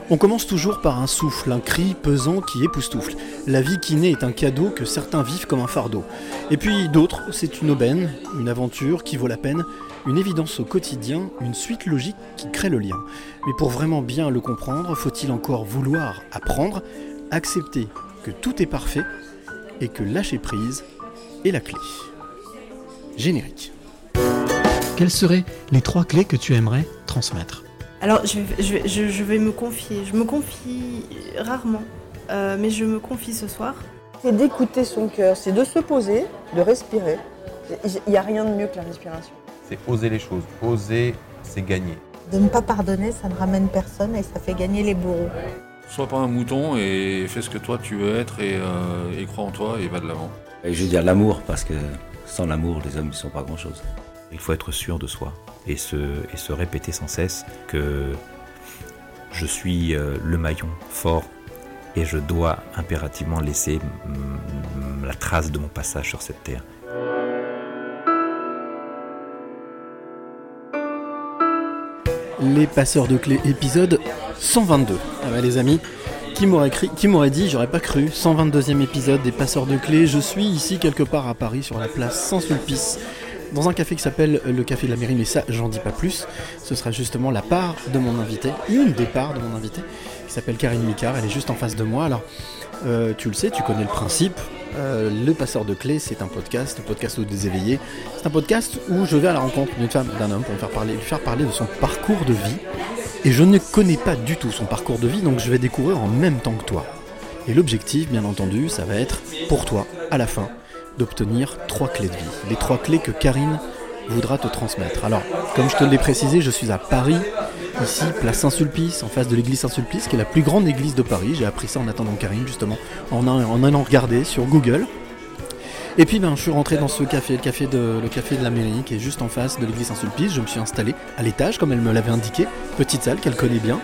On commence toujours par un souffle, un cri pesant qui époustoufle. La vie qui naît est un cadeau que certains vivent comme un fardeau. Et puis d'autres, c'est une aubaine, une aventure qui vaut la peine, une évidence au quotidien, une suite logique qui crée le lien. Mais pour vraiment bien le comprendre, faut-il encore vouloir apprendre, accepter que tout est parfait et que lâcher prise est la clé. Générique. Quelles seraient les 3 clés que tu aimerais transmettre ? Alors, je vais me confier. Je me confie rarement, mais je me confie ce soir. C'est d'écouter son cœur, c'est de se poser, de respirer. Il n'y a rien de mieux que la respiration. C'est oser les choses. Oser, c'est gagner. De ne pas pardonner, ça ne ramène personne et ça fait gagner les bourreaux. Sois pas un mouton et fais ce que toi tu veux être et crois en toi et va de l'avant. Et je veux dire l'amour, parce que sans l'amour, les hommes ne sont pas grand-chose. Il faut être sûr de soi et se répéter sans cesse que je suis le maillon fort et je dois impérativement laisser la trace de mon passage sur cette terre. Les passeurs de clés, épisode 122. Ah bah les amis, qui m'aurait dit, j'aurais pas cru, 122e épisode des passeurs de clés. Je suis ici quelque part à Paris, sur la place Saint-Sulpice, dans un café qui s'appelle le Café de la Mairie, mais ça, j'en dis pas plus. Ce sera justement la part de mon invité, une des parts de mon invité, qui s'appelle Karine Micard. Elle est juste en face de moi. Alors, tu le sais, tu connais le principe. Le passeur de clés, c'est un podcast des éveillés. C'est un podcast où je vais à la rencontre d'une femme, d'un homme, pour lui faire parler de son parcours de vie. Et je ne connais pas du tout son parcours de vie, donc je vais découvrir en même temps que toi. Et l'objectif, bien entendu, ça va être, pour toi, à la fin, d'obtenir 3 clés de vie. Les 3 clés que Karine voudra te transmettre. Alors, comme je te l'ai précisé, je suis à Paris, ici, place Saint-Sulpice, en face de l'église Saint-Sulpice, qui est la plus grande église de Paris. J'ai appris ça en attendant Karine, justement, en allant regarder sur Google. Et puis, je suis rentré dans ce café, le café de la mairie, qui est juste en face de l'église Saint-Sulpice. Je me suis installé à l'étage, comme elle me l'avait indiqué, petite salle qu'elle connaît bien.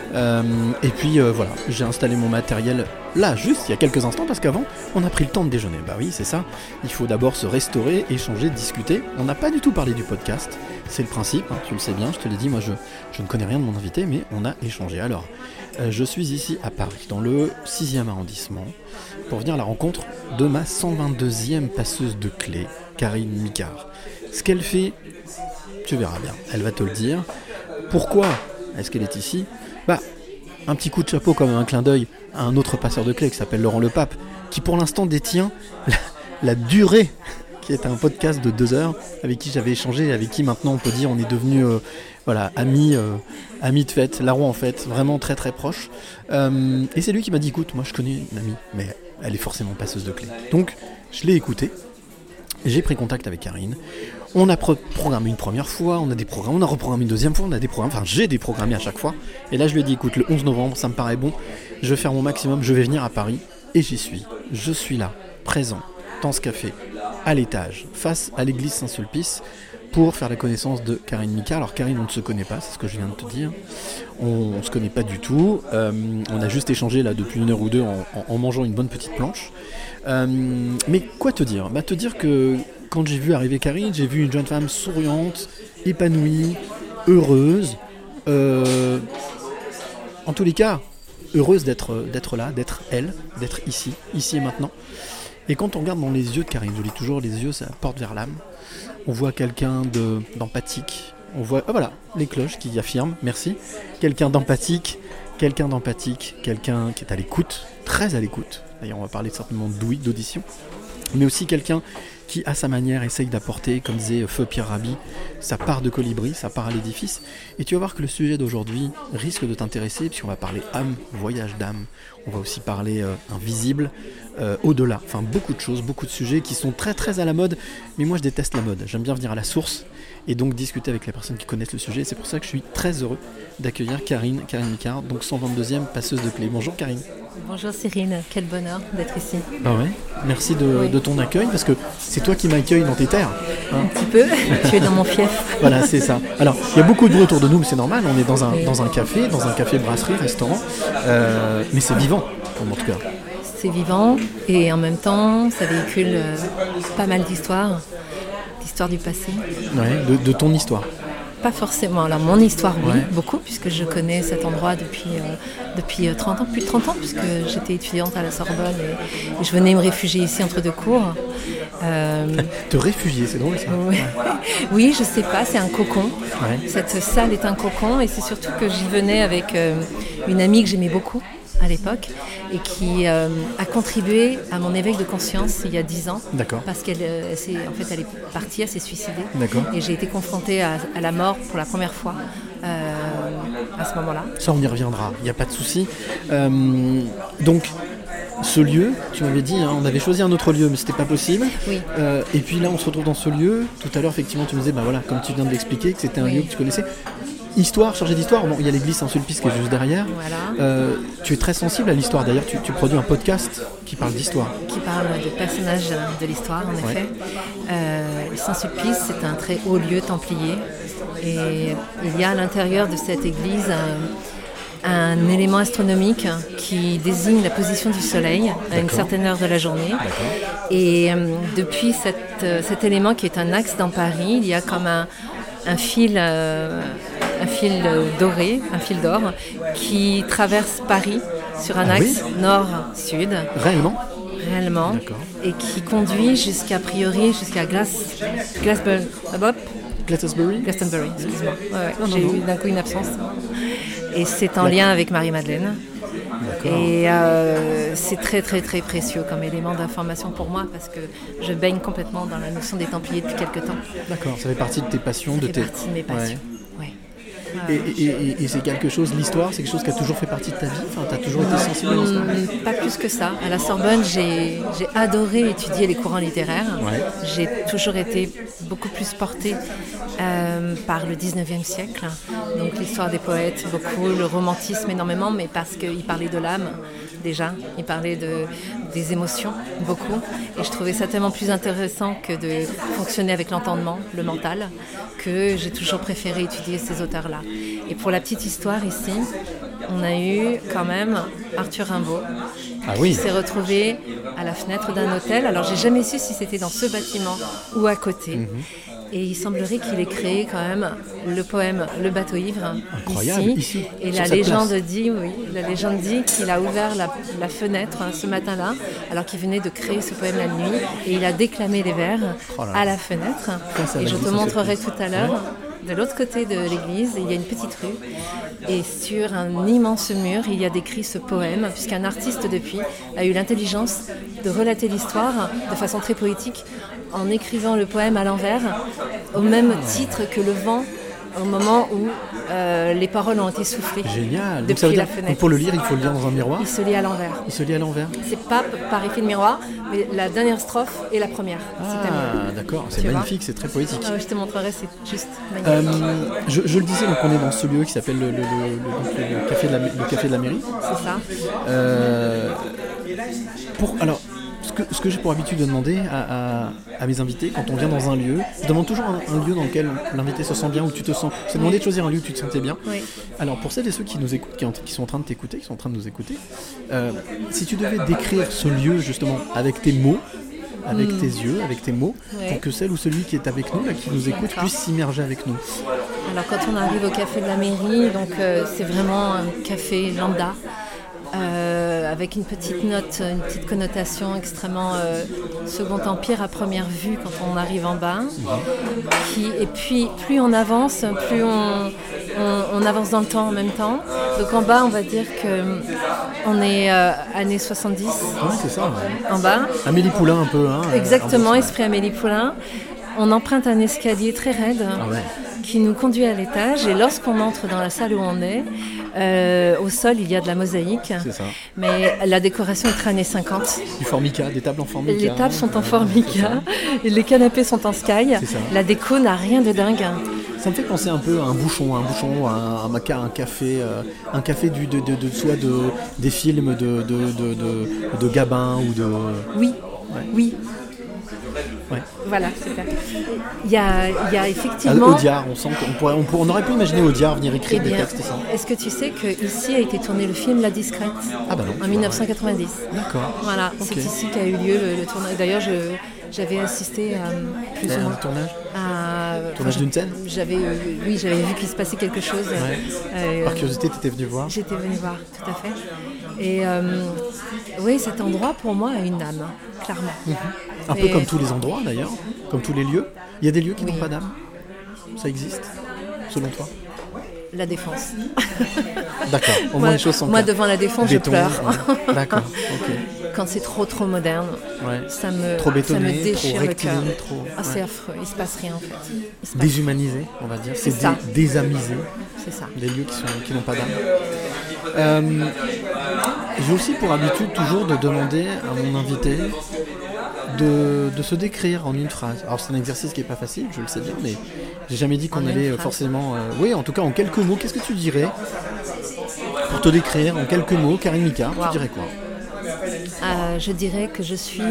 Et puis voilà, j'ai installé mon matériel là, juste il y a quelques instants, parce qu'avant, on a pris le temps de déjeuner. Bah oui, c'est ça, il faut d'abord se restaurer, échanger, discuter. On n'a pas du tout parlé du podcast, c'est le principe, hein, tu le sais bien, je te l'ai dit, moi je ne connais rien de mon invité, mais on a échangé. Alors, je suis ici à Paris, dans le 6e arrondissement, pour venir à la rencontre de ma 122e passeuse de clés, Karine Micard. Ce qu'elle fait, tu verras bien, elle va te le dire. Pourquoi est-ce qu'elle est ici ? Un petit coup de chapeau, comme un clin d'œil à un autre passeur de clés qui s'appelle Laurent Le Pape, qui pour l'instant détient la durée, qui est un podcast de 2 heures, avec qui j'avais échangé, avec qui maintenant on peut dire on est devenus amis de fête, larrons en fait, vraiment très très proches. Et c'est lui qui m'a dit, écoute, moi je connais une amie, mais elle est forcément passeuse de clés. Donc je l'ai écoutée, j'ai pris contact avec Karine. On a programmé une première fois, on a des programmes, on a reprogrammé une deuxième fois, on a des programmes, enfin j'ai des programmés à chaque fois. Et là je lui ai dit, écoute, le 11 novembre, ça me paraît bon, je vais faire mon maximum, je vais venir à Paris. Et j'y suis. Je suis là, présent, dans ce café, à l'étage, face à l'église Saint-Sulpice, pour faire la connaissance de Karine Micard. Alors Karine, on ne se connaît pas, c'est ce que je viens de te dire. On ne se connaît pas du tout. On a juste échangé là depuis 1 heure ou 2 en mangeant une bonne petite planche. Mais quoi te dire ? Te dire que quand j'ai vu arriver Karine, j'ai vu une jeune femme souriante, épanouie, heureuse. En tous les cas, heureuse d'être là, d'être elle, d'être ici et maintenant. Et quand on regarde dans les yeux de Karine, je dis toujours, les yeux, ça porte vers l'âme. On voit quelqu'un d'empathique. On voit, voilà, les cloches qui affirment, merci. Quelqu'un d'empathique, quelqu'un qui est à l'écoute, très à l'écoute. D'ailleurs, on va parler certainement d'ouïe, d'audition. Mais aussi quelqu'un qui, à sa manière, essaye d'apporter, comme disait Feu Pierre Rabhi, sa part de colibri, sa part à l'édifice. Et tu vas voir que le sujet d'aujourd'hui risque de t'intéresser, puisqu'on va parler âme, voyage d'âme. On va aussi parler invisible, au-delà. Enfin, beaucoup de choses, beaucoup de sujets qui sont très très à la mode. Mais moi, je déteste la mode. J'aime bien venir à la source et donc discuter avec les personnes qui connaissent le sujet. C'est pour ça que je suis très heureux d'accueillir Karine Micard, donc 122e passeuse de clés. Bonjour Karine. Bonjour Cyril, quel bonheur d'être ici. Ah ouais, merci de ton accueil, parce que c'est toi qui m'accueilles dans tes terres. Hein. Un petit peu, tu es dans mon fief. Voilà, c'est ça. Alors, il y a beaucoup de bruit autour de nous, mais c'est normal, on est dans un café, brasserie, restaurant, mais c'est vivant, en tout cas. C'est vivant, et en même temps, ça véhicule pas mal d'histoires du passé. Ouais, de ton histoire. pas forcément. Alors mon histoire, oui, Ouais. beaucoup, puisque je connais cet endroit depuis 30 ans, plus de 30 ans, puisque j'étais étudiante à la Sorbonne et je venais me réfugier ici entre deux cours. Te réfugier, c'est drôle ça. Oui. Oui, je sais pas, c'est un cocon. Ouais. Cette salle est un cocon et c'est surtout que j'y venais avec une amie que j'aimais beaucoup à l'époque et qui a contribué à mon éveil de conscience il y a 10 ans. D'accord. Parce qu'elle elle est partie, elle s'est suicidée. D'accord. Et j'ai été confrontée à la mort pour la première fois à ce moment-là. Ça, on y reviendra, il n'y a pas de souci. Donc, ce lieu, tu m'avais dit, hein, on avait choisi un autre lieu, mais c'était pas possible. Oui. Et puis là, on se retrouve dans ce lieu. Tout à l'heure, effectivement, tu me disais, bah voilà, comme tu viens de l'expliquer, que c'était un Oui. lieu que tu connaissais. Histoire, chargée d'histoire. Bon, il y a l'église Saint-Sulpice qui est juste derrière. Voilà. Tu es très sensible à l'histoire. D'ailleurs, tu produis un podcast qui parle d'histoire. Qui parle de personnages de l'histoire, en effet. Saint-Sulpice, c'est un très haut lieu templier. Et il y a à l'intérieur de cette église un élément astronomique qui désigne la position du soleil à une certaine heure de la journée. Et depuis cet élément qui est un axe dans Paris, il y a comme un fil doré, un fil d'or, qui traverse Paris sur un axe nord-sud. Réellement ? Réellement. D'accord. Et qui conduit jusqu'à Glastonbury, excuse-moi. Ouais, Non, j'ai non. eu d'un coup une absence. Et c'est en D'accord. lien avec Marie-Madeleine. D'accord. Et c'est très très très précieux comme élément d'information pour moi parce que je baigne complètement dans la notion des Templiers depuis quelque temps. D'accord, ça fait partie de tes passions, Ça fait partie de mes passions. Ouais. Et c'est quelque chose, l'histoire, c'est quelque chose qui a toujours fait partie de ta vie. Enfin, t'as toujours été sensible à l'histoire. Pas plus que ça. À la Sorbonne, j'ai adoré étudier les courants littéraires. Ouais. J'ai toujours été beaucoup plus portée par le 19e siècle. Donc l'histoire des poètes, beaucoup, le romantisme énormément, mais parce qu'il parlait de l'âme déjà, il parlait des émotions, beaucoup. Et je trouvais ça tellement plus intéressant que de fonctionner avec l'entendement, le mental, que j'ai toujours préféré étudier ces auteurs-là. Et pour la petite histoire ici, on a eu quand même Arthur Rimbaud, qui s'est retrouvé à la fenêtre d'un hôtel. Alors j'ai jamais su si c'était dans ce bâtiment ou à côté. Et il semblerait qu'il ait créé quand même le poème Le bateau ivre ici, Et sur la cette légende place. dit qu'il a ouvert la fenêtre ce matin-là, alors qu'il venait de créer ce poème la nuit, et il a déclamé les vers à la fenêtre. Ça, Et je l'église te montrerai Saint-Sulpice. tout à l'heure. De l'autre côté de l'église, il y a une petite rue. Et sur un immense mur, il y a décrit ce poème, puisqu'un artiste depuis a eu l'intelligence de relater l'histoire de façon très poétique, en écrivant le poème à l'envers, au même titre que le vent, au moment où les paroles ont été soufflées. Génial. Donc Depuis ça veut dire la que fenêtre. pour le lire, il faut le lire dans un miroir. Il se lit à l'envers. Il se lit à l'envers. C'est pas par effet de miroir, mais la dernière strophe et la première. C'est tellement- Ah, d'accord. C'est Tu vois. magnifique, c'est très poétique. Ah ouais, je te montrerai, c'est juste magnifique. Je le disais, donc on est dans ce lieu qui s'appelle le café de la mairie. C'est ça. Alors, ce que j'ai pour habitude de demander à mes invités, quand on vient dans un lieu, je demande toujours un lieu dans lequel l'invité se sent bien, où tu te sens. C'est demandé de choisir un lieu où tu te sentais bien. Oui. Alors, pour celles et ceux qui nous écoutent, qui sont en train de t'écouter, qui sont en train de nous écouter, si tu devais décrire ce lieu justement avec tes mots, avec tes yeux, avec tes mots, Ouais. pour que celle ou celui qui est avec nous, là, qui nous écoute, D'accord. puisse s'immerger avec nous. Alors quand on arrive au café de la mairie, donc c'est vraiment un café lambda, avec une petite note, une petite connotation extrêmement Second Empire à première vue quand on arrive en bas. Et puis plus on avance, plus on avance dans le temps en même temps. Donc en bas, on va dire qu'on est années 70 Ouais, c'est ça. Ouais. en bas. Amélie Poulain un peu. Hein, Exactement, ambiance, esprit Amélie Poulain. On emprunte un escalier très raide Ah ouais. qui nous conduit à l'étage. Et lorsqu'on entre dans la salle où on est, au sol, il y a de la mosaïque. C'est ça. Mais la décoration est très années 50. Du formica, des tables en formica. Les tables sont en formica, et les canapés sont en sky. C'est ça. La déco n'a rien de dingue. Ça me fait penser un peu à un bouchon, un café, soit des films de Gabin ou de. Oui, Ouais. oui. Ouais. Voilà, super. Il y a effectivement... Audiard, on sent qu'on aurait pu imaginer Audiard venir écrire Eh des bien, textes et ça. est-ce que tu sais qu'ici a été tourné le film La Discrète Ah bah non. en 1990. D'accord. Voilà, Ok. c'est ici qu'a eu lieu le tournage. D'ailleurs, j'avais assisté plus ou Un moins tournage. à Tournage d'une scène? J'avais vu qu'il se passait quelque chose. Par curiosité, tu étais venue voir? J'étais venue voir, tout à fait. Et oui, cet endroit pour moi a une âme, clairement. Un peu comme tous les endroits d'ailleurs, comme tous les lieux. Il y a des lieux qui n'ont pas d'âme. Ça existe, selon toi? La Défense. D'accord, au moins les choses sont moi claires. devant la Défense, Béton, je pleure. ouais. D'accord, ok. Quand c'est trop moderne, ça Trop me bétonné, déchire trop le cœur. rectiligne, C'est affreux, il se passe rien en fait. Il se passe- Déshumanisé, on va dire. C'est ça. Désamisé. C'est ça. Des lieux qui n'ont pas d'âme. J'ai aussi pour habitude toujours de demander à mon invité de se décrire en une phrase. Alors c'est un exercice qui n'est pas facile, je le sais bien, mais j'ai jamais dit qu'on En allait une phrase. forcément... oui, en tout cas en quelques mots, qu'est-ce que tu dirais pour te décrire en quelques mots, Karine Micard, Wow. tu dirais quoi? Je dirais que je suis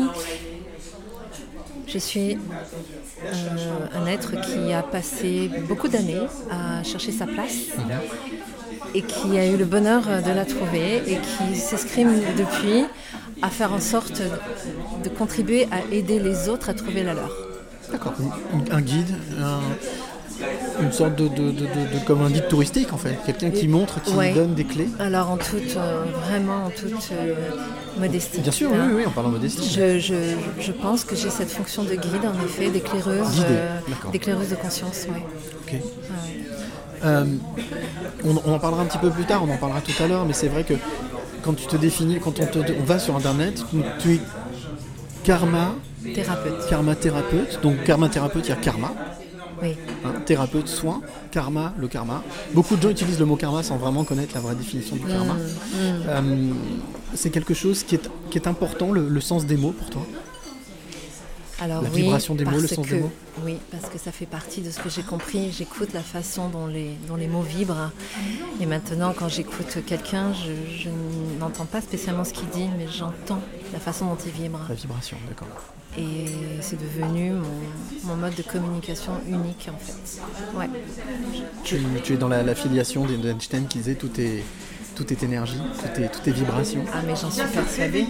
un être qui a passé beaucoup d'années à chercher sa place et qui a eu le bonheur de la trouver et qui s'escrime depuis à faire en sorte de contribuer à aider les autres à trouver la leur. D'accord. Un guide, une sorte de comme un guide touristique en fait. Quelqu'un qui montre, qui Ouais. donne des clés. Alors vraiment en toute modestie. Bien sûr, hein. oui, on parle en modestie. Je pense que j'ai cette fonction de guide, en effet, d'éclaireuse, Guider, d'accord. d'éclaireuse de conscience. Ouais. Ok. Ouais. On en parlera un petit peu plus tard, on en parlera tout à l'heure, mais c'est vrai que quand tu te définis, quand on va sur internet, tu es karma thérapeute. Donc karma thérapeute, il y a karma. Oui. Thérapeute, soin, karma, le karma. Beaucoup de gens utilisent le mot karma sans vraiment connaître la vraie définition du karma. C'est quelque chose qui est important, le sens des mots pour toi? Alors, La vibration des mots, le sens des mots. Oui, parce que ça fait partie de ce que j'ai compris. J'écoute la façon dont les mots vibrent. Et maintenant, quand j'écoute quelqu'un, je n'entends pas spécialement ce qu'il dit, mais j'entends la façon dont il vibre. La vibration, d'accord. Et c'est devenu mon mode de communication unique, en fait. Ouais. Tu es dans la filiation d'Einstein qui disait tout est énergie, tout est vibration. Ah, mais j'en suis persuadée.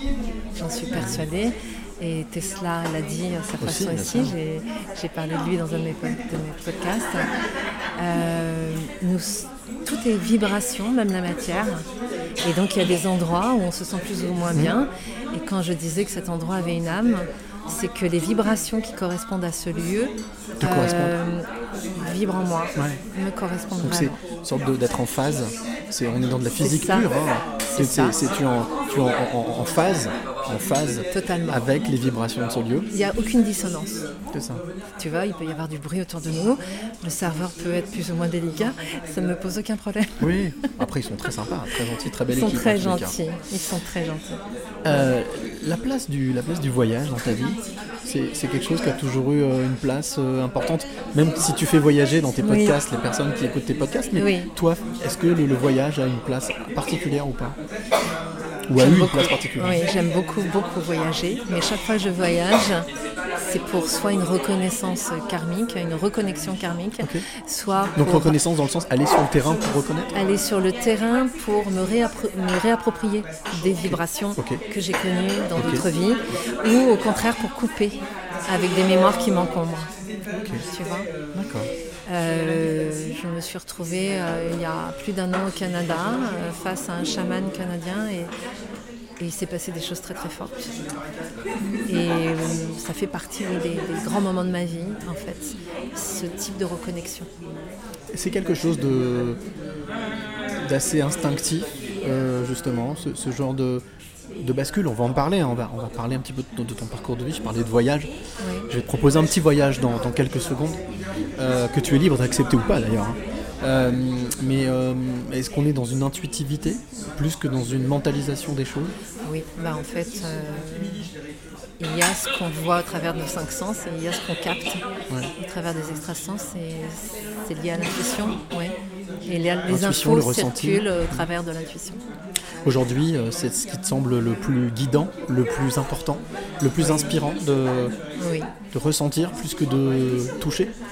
Et Tesla l'a dit à sa Aussi, façon bien aussi, sûr. j'ai parlé de lui dans un de mes podcasts. Tout est vibration, même la matière. Et donc il y a des endroits où on se sent plus ou moins bien. Et quand je disais que cet endroit avait une âme, c'est que les vibrations qui correspondent à ce lieu vibrent en moi, me correspondent Donc c'est vraiment. une sorte d'être en phase. On est dans de la physique ça. pure. Hein. Tu es en phase Totalement. avec les vibrations de ce lieu. Il n'y a aucune dissonance. C'est ça. Tu vois, il peut y avoir du bruit autour de nous. Le serveur peut être plus ou moins délicat. Ça ne me pose aucun problème. Oui. Après, ils sont très sympas, très gentils, très belle Ils sont équipe. très en tous les cas. gentils. Ils sont très gentils. La place du voyage dans ta vie, c'est quelque chose qui a toujours eu une place importante. Même si tu fais voyager dans tes Oui. podcasts, les personnes qui écoutent tes podcasts, mais Oui. toi, est-ce que le voyage a une place particulière ou pas? Ou a eu une place particulière? Oui, j'aime beaucoup voyager, mais chaque fois que je voyage, c'est pour soit une reconnaissance karmique, une reconnexion karmique, Ok. soit Donc pour reconnaissance dans le sens aller sur le terrain pour reconnaître? aller sur le terrain pour me réapproprier des vibrations Ok. que j'ai connues dans Ok. d'autres vies, ou au contraire pour couper avec des mémoires qui m'encombrent. Ok. Tu vois ? D'accord. Je me suis retrouvée il y a plus d'1 an au Canada face à un chaman canadien et il s'est passé des choses très très fortes. Et ça fait partie des grands moments de ma vie, en fait, ce type de reconnexion. C'est quelque chose d'assez instinctif, justement, ce genre de bascule. On va en parler, hein. On va parler un petit peu de ton parcours de vie. Je parlais de voyage. Oui. Je vais te proposer un petit voyage dans quelques secondes, que tu es libre d'accepter ou pas d'ailleurs. Hein. Mais est-ce qu'on est dans une intuitivité plus que dans une mentalisation des choses? Oui, en fait, il y a ce qu'on voit au travers de nos 5 sens et il y a ce qu'on capte au travers des extrasens. C'est lié à l'intuition, ouais. Et les L'intuition, infos le ressenti. circulent au travers de l'intuition. Aujourd'hui, c'est ce qui te semble le plus guidant, le plus important, le plus inspirant de Oui. ressentir plus que de toucher?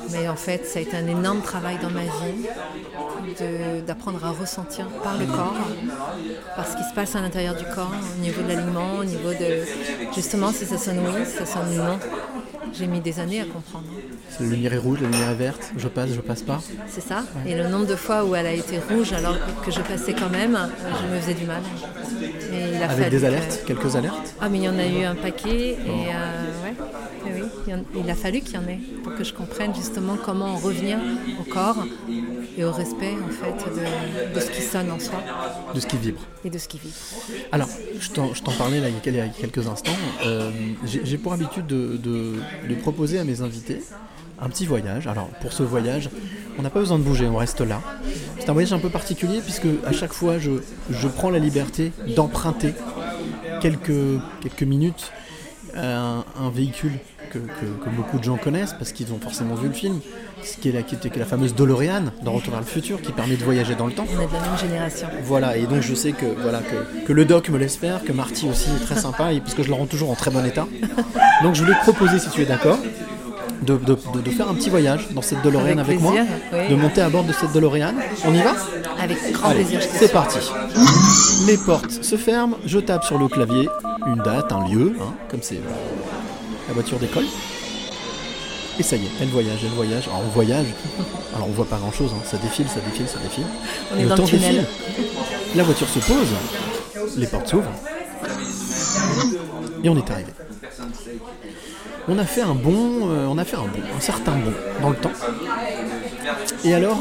Mais en fait, ça a été un énorme travail dans ma vie d'apprendre à ressentir par le corps, par ce qui se passe à l'intérieur du corps, au niveau de l'alignement, au niveau de... Justement, si ça sonne oui, ça sonne non. J'ai mis des années à comprendre. La lumière est rouge, la lumière est verte, je passe pas. C'est ça. Et le nombre de fois où elle a été rouge alors que je passais quand même, je me faisais du mal. Et il a Avec fallu des alertes, quelques alertes. Ah, mais il y en a eu un paquet et ouais. Et oui, il a fallu qu'il y en ait pour que je comprenne justement comment revenir au corps et au respect en fait de ce qui sonne en soi. De ce qui vibre. Et de ce qui vibre. Alors, je t'en parlais là, il y a quelques instants. J'ai pour habitude de proposer à mes invités un petit voyage. Alors, pour ce voyage, on n'a pas besoin de bouger, on reste là. C'est un voyage un peu particulier puisque à chaque fois, je prends la liberté d'emprunter quelques minutes à un véhicule que beaucoup de gens connaissent parce qu'ils ont forcément vu le film, qui est la fameuse DeLorean dans Retour vers le futur, qui permet de voyager dans le temps. On est de la même génération. Voilà, et donc je sais que le doc me laisse faire, que Marty aussi est très sympa, et parce que je le rends toujours en très bon état. Donc je voulais te proposer, si tu es d'accord, de faire un petit voyage dans cette DeLorean avec moi, oui. De monter à bord de cette DeLorean. On y va ? Avec grand plaisir. C'est parti. Les portes se ferment, je tape sur le clavier, une date, un lieu, comme c'est la voiture d'école. Et ça y est, elle voyage. Alors on voyage, alors on voit pas grand chose, ça défile. On est dans le tunnel. Défile. La voiture se pose, les portes s'ouvrent, et on est arrivé. On a fait un certain bond dans le temps. Et alors,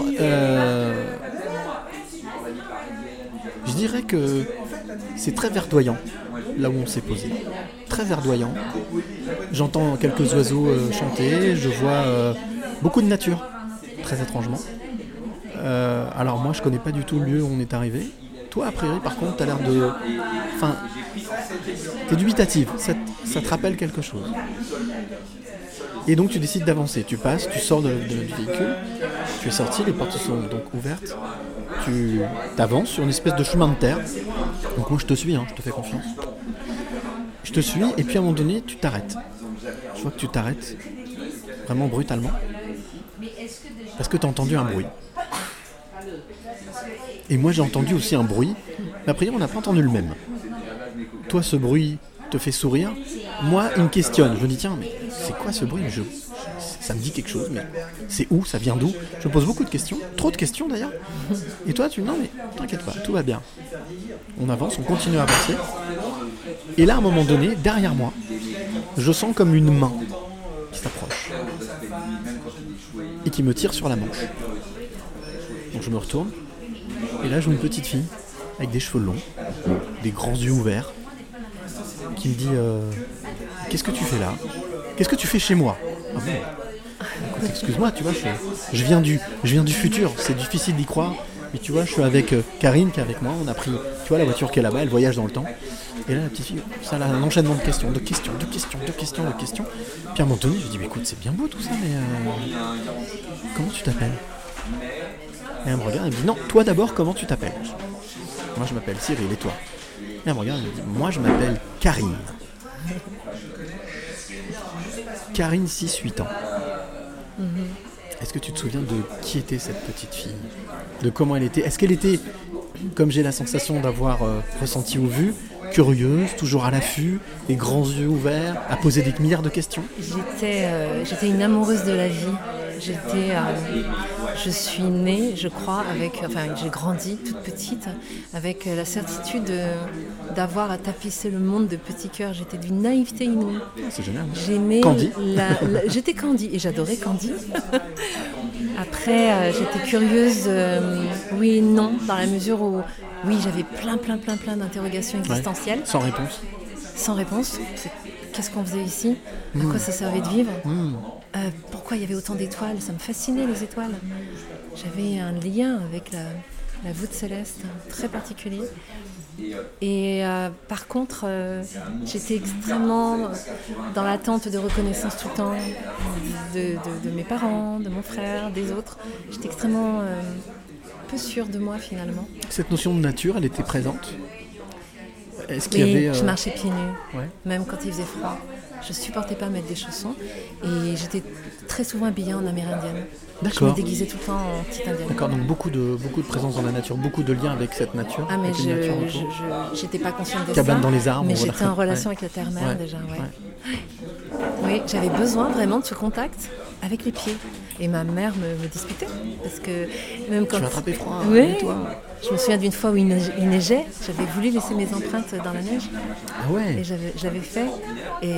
je dirais que c'est très verdoyant, là où on s'est posé. Très verdoyant. J'entends quelques oiseaux chanter, je vois beaucoup de nature, très étrangement. Alors moi, je connais pas du tout le lieu où on est arrivé. Toi, a priori, par contre, t'as l'air de... Enfin, t'es dubitative, ça te rappelle quelque chose. Et donc tu décides d'avancer, tu passes, tu sors du véhicule, tu es sorti, les portes sont donc ouvertes, tu avances sur une espèce de chemin de terre. Donc moi je te suis, je te fais confiance. Je te suis et puis à un moment donné tu t'arrêtes. Je vois que tu t'arrêtes vraiment brutalement parce que tu as entendu un bruit. Et moi j'ai entendu aussi un bruit, mais a priori on n'a pas entendu le même. Toi ce bruit te fait sourire, moi il me questionne, je me dis tiens mais c'est quoi ce bruit ? Ça me dit quelque chose, mais c'est où ? Ça vient d'où ? Je me pose beaucoup de questions, trop de questions d'ailleurs. Et toi tu me dis non mais t'inquiète pas, tout va bien. On avance, on continue à avancer. Et là à un moment donné, derrière moi, je sens comme une main qui s'approche et qui me tire sur la manche. Donc je me retourne et là je vois une petite fille avec des cheveux longs, des grands yeux ouverts, qui me dit qu'est-ce que tu fais là ? Qu'est-ce que tu fais chez moi ? Ah bon ? Écoute, excuse-moi, tu vois, je viens du futur, c'est difficile d'y croire. Et tu vois, je suis avec Karine qui est avec moi, on a pris, tu vois, la voiture qui est là-bas, elle voyage dans le temps. Et là, la petite fille, ça a un enchaînement de questions. Puis à un moment donné, je lui dis, mais écoute, c'est bien beau tout ça, mais comment tu t'appelles ? Et elle me regarde, elle me dit, non, toi d'abord, comment tu t'appelles ? Moi, je m'appelle Cyril, et toi ? Et elle me regarde, elle me dit, moi, je m'appelle Karine. Karine, 6-8 ans. Est-ce que tu te souviens de qui était cette petite fille ? De comment elle était ? Est-ce qu'elle était, comme j'ai la sensation d'avoir ressenti ou vu, curieuse, toujours à l'affût, les grands yeux ouverts, à poser des milliards de questions ? J'étais une amoureuse de la vie. Je suis née, je crois, j'ai grandi toute petite, avec la certitude d'avoir à tapisser le monde de petits cœurs. J'étais d'une naïveté inouïe. C'est génial. J'aimais Candy. J'étais Candy et j'adorais Candy. Après, j'étais curieuse, oui et non, dans la mesure où, oui, j'avais plein d'interrogations existentielles. Ouais, sans réponse. Sans réponse. Qu'est-ce qu'on faisait ici ? À quoi ça servait de vivre ? Pourquoi il y avait autant d'étoiles ? Ça me fascinait, les étoiles. J'avais un lien avec la voûte céleste très particulier. Et par contre, j'étais extrêmement dans l'attente de reconnaissance tout le temps de mes parents, de mon frère, des autres. J'étais extrêmement peu sûre de moi finalement. Cette notion de nature, elle était présente ? Est-ce qu'il oui, y avait, je marchais pieds nus, ouais. Même quand il faisait froid. Je supportais pas mettre des chaussons et j'étais très souvent habillée en amérindienne. Je me D'accord. déguisais tout le temps en petite indienne. D'accord, donc beaucoup de présence dans la nature, beaucoup de liens avec cette nature. Ah mais avec une nature autour. j'étais pas consciente de Cabane ça. dans les arbres. Mais voilà. j'étais en relation Ouais. avec la terre-mère Ouais. déjà, ouais. Oui, j'avais besoin vraiment de ce contact avec les pieds. Et ma mère me disputait parce que même quand Tu vas attraper froid. Oui. et toi. je me souviens d'une fois où il neigeait, j'avais voulu laisser mes empreintes dans la neige Ah ouais. et je l'avais fait et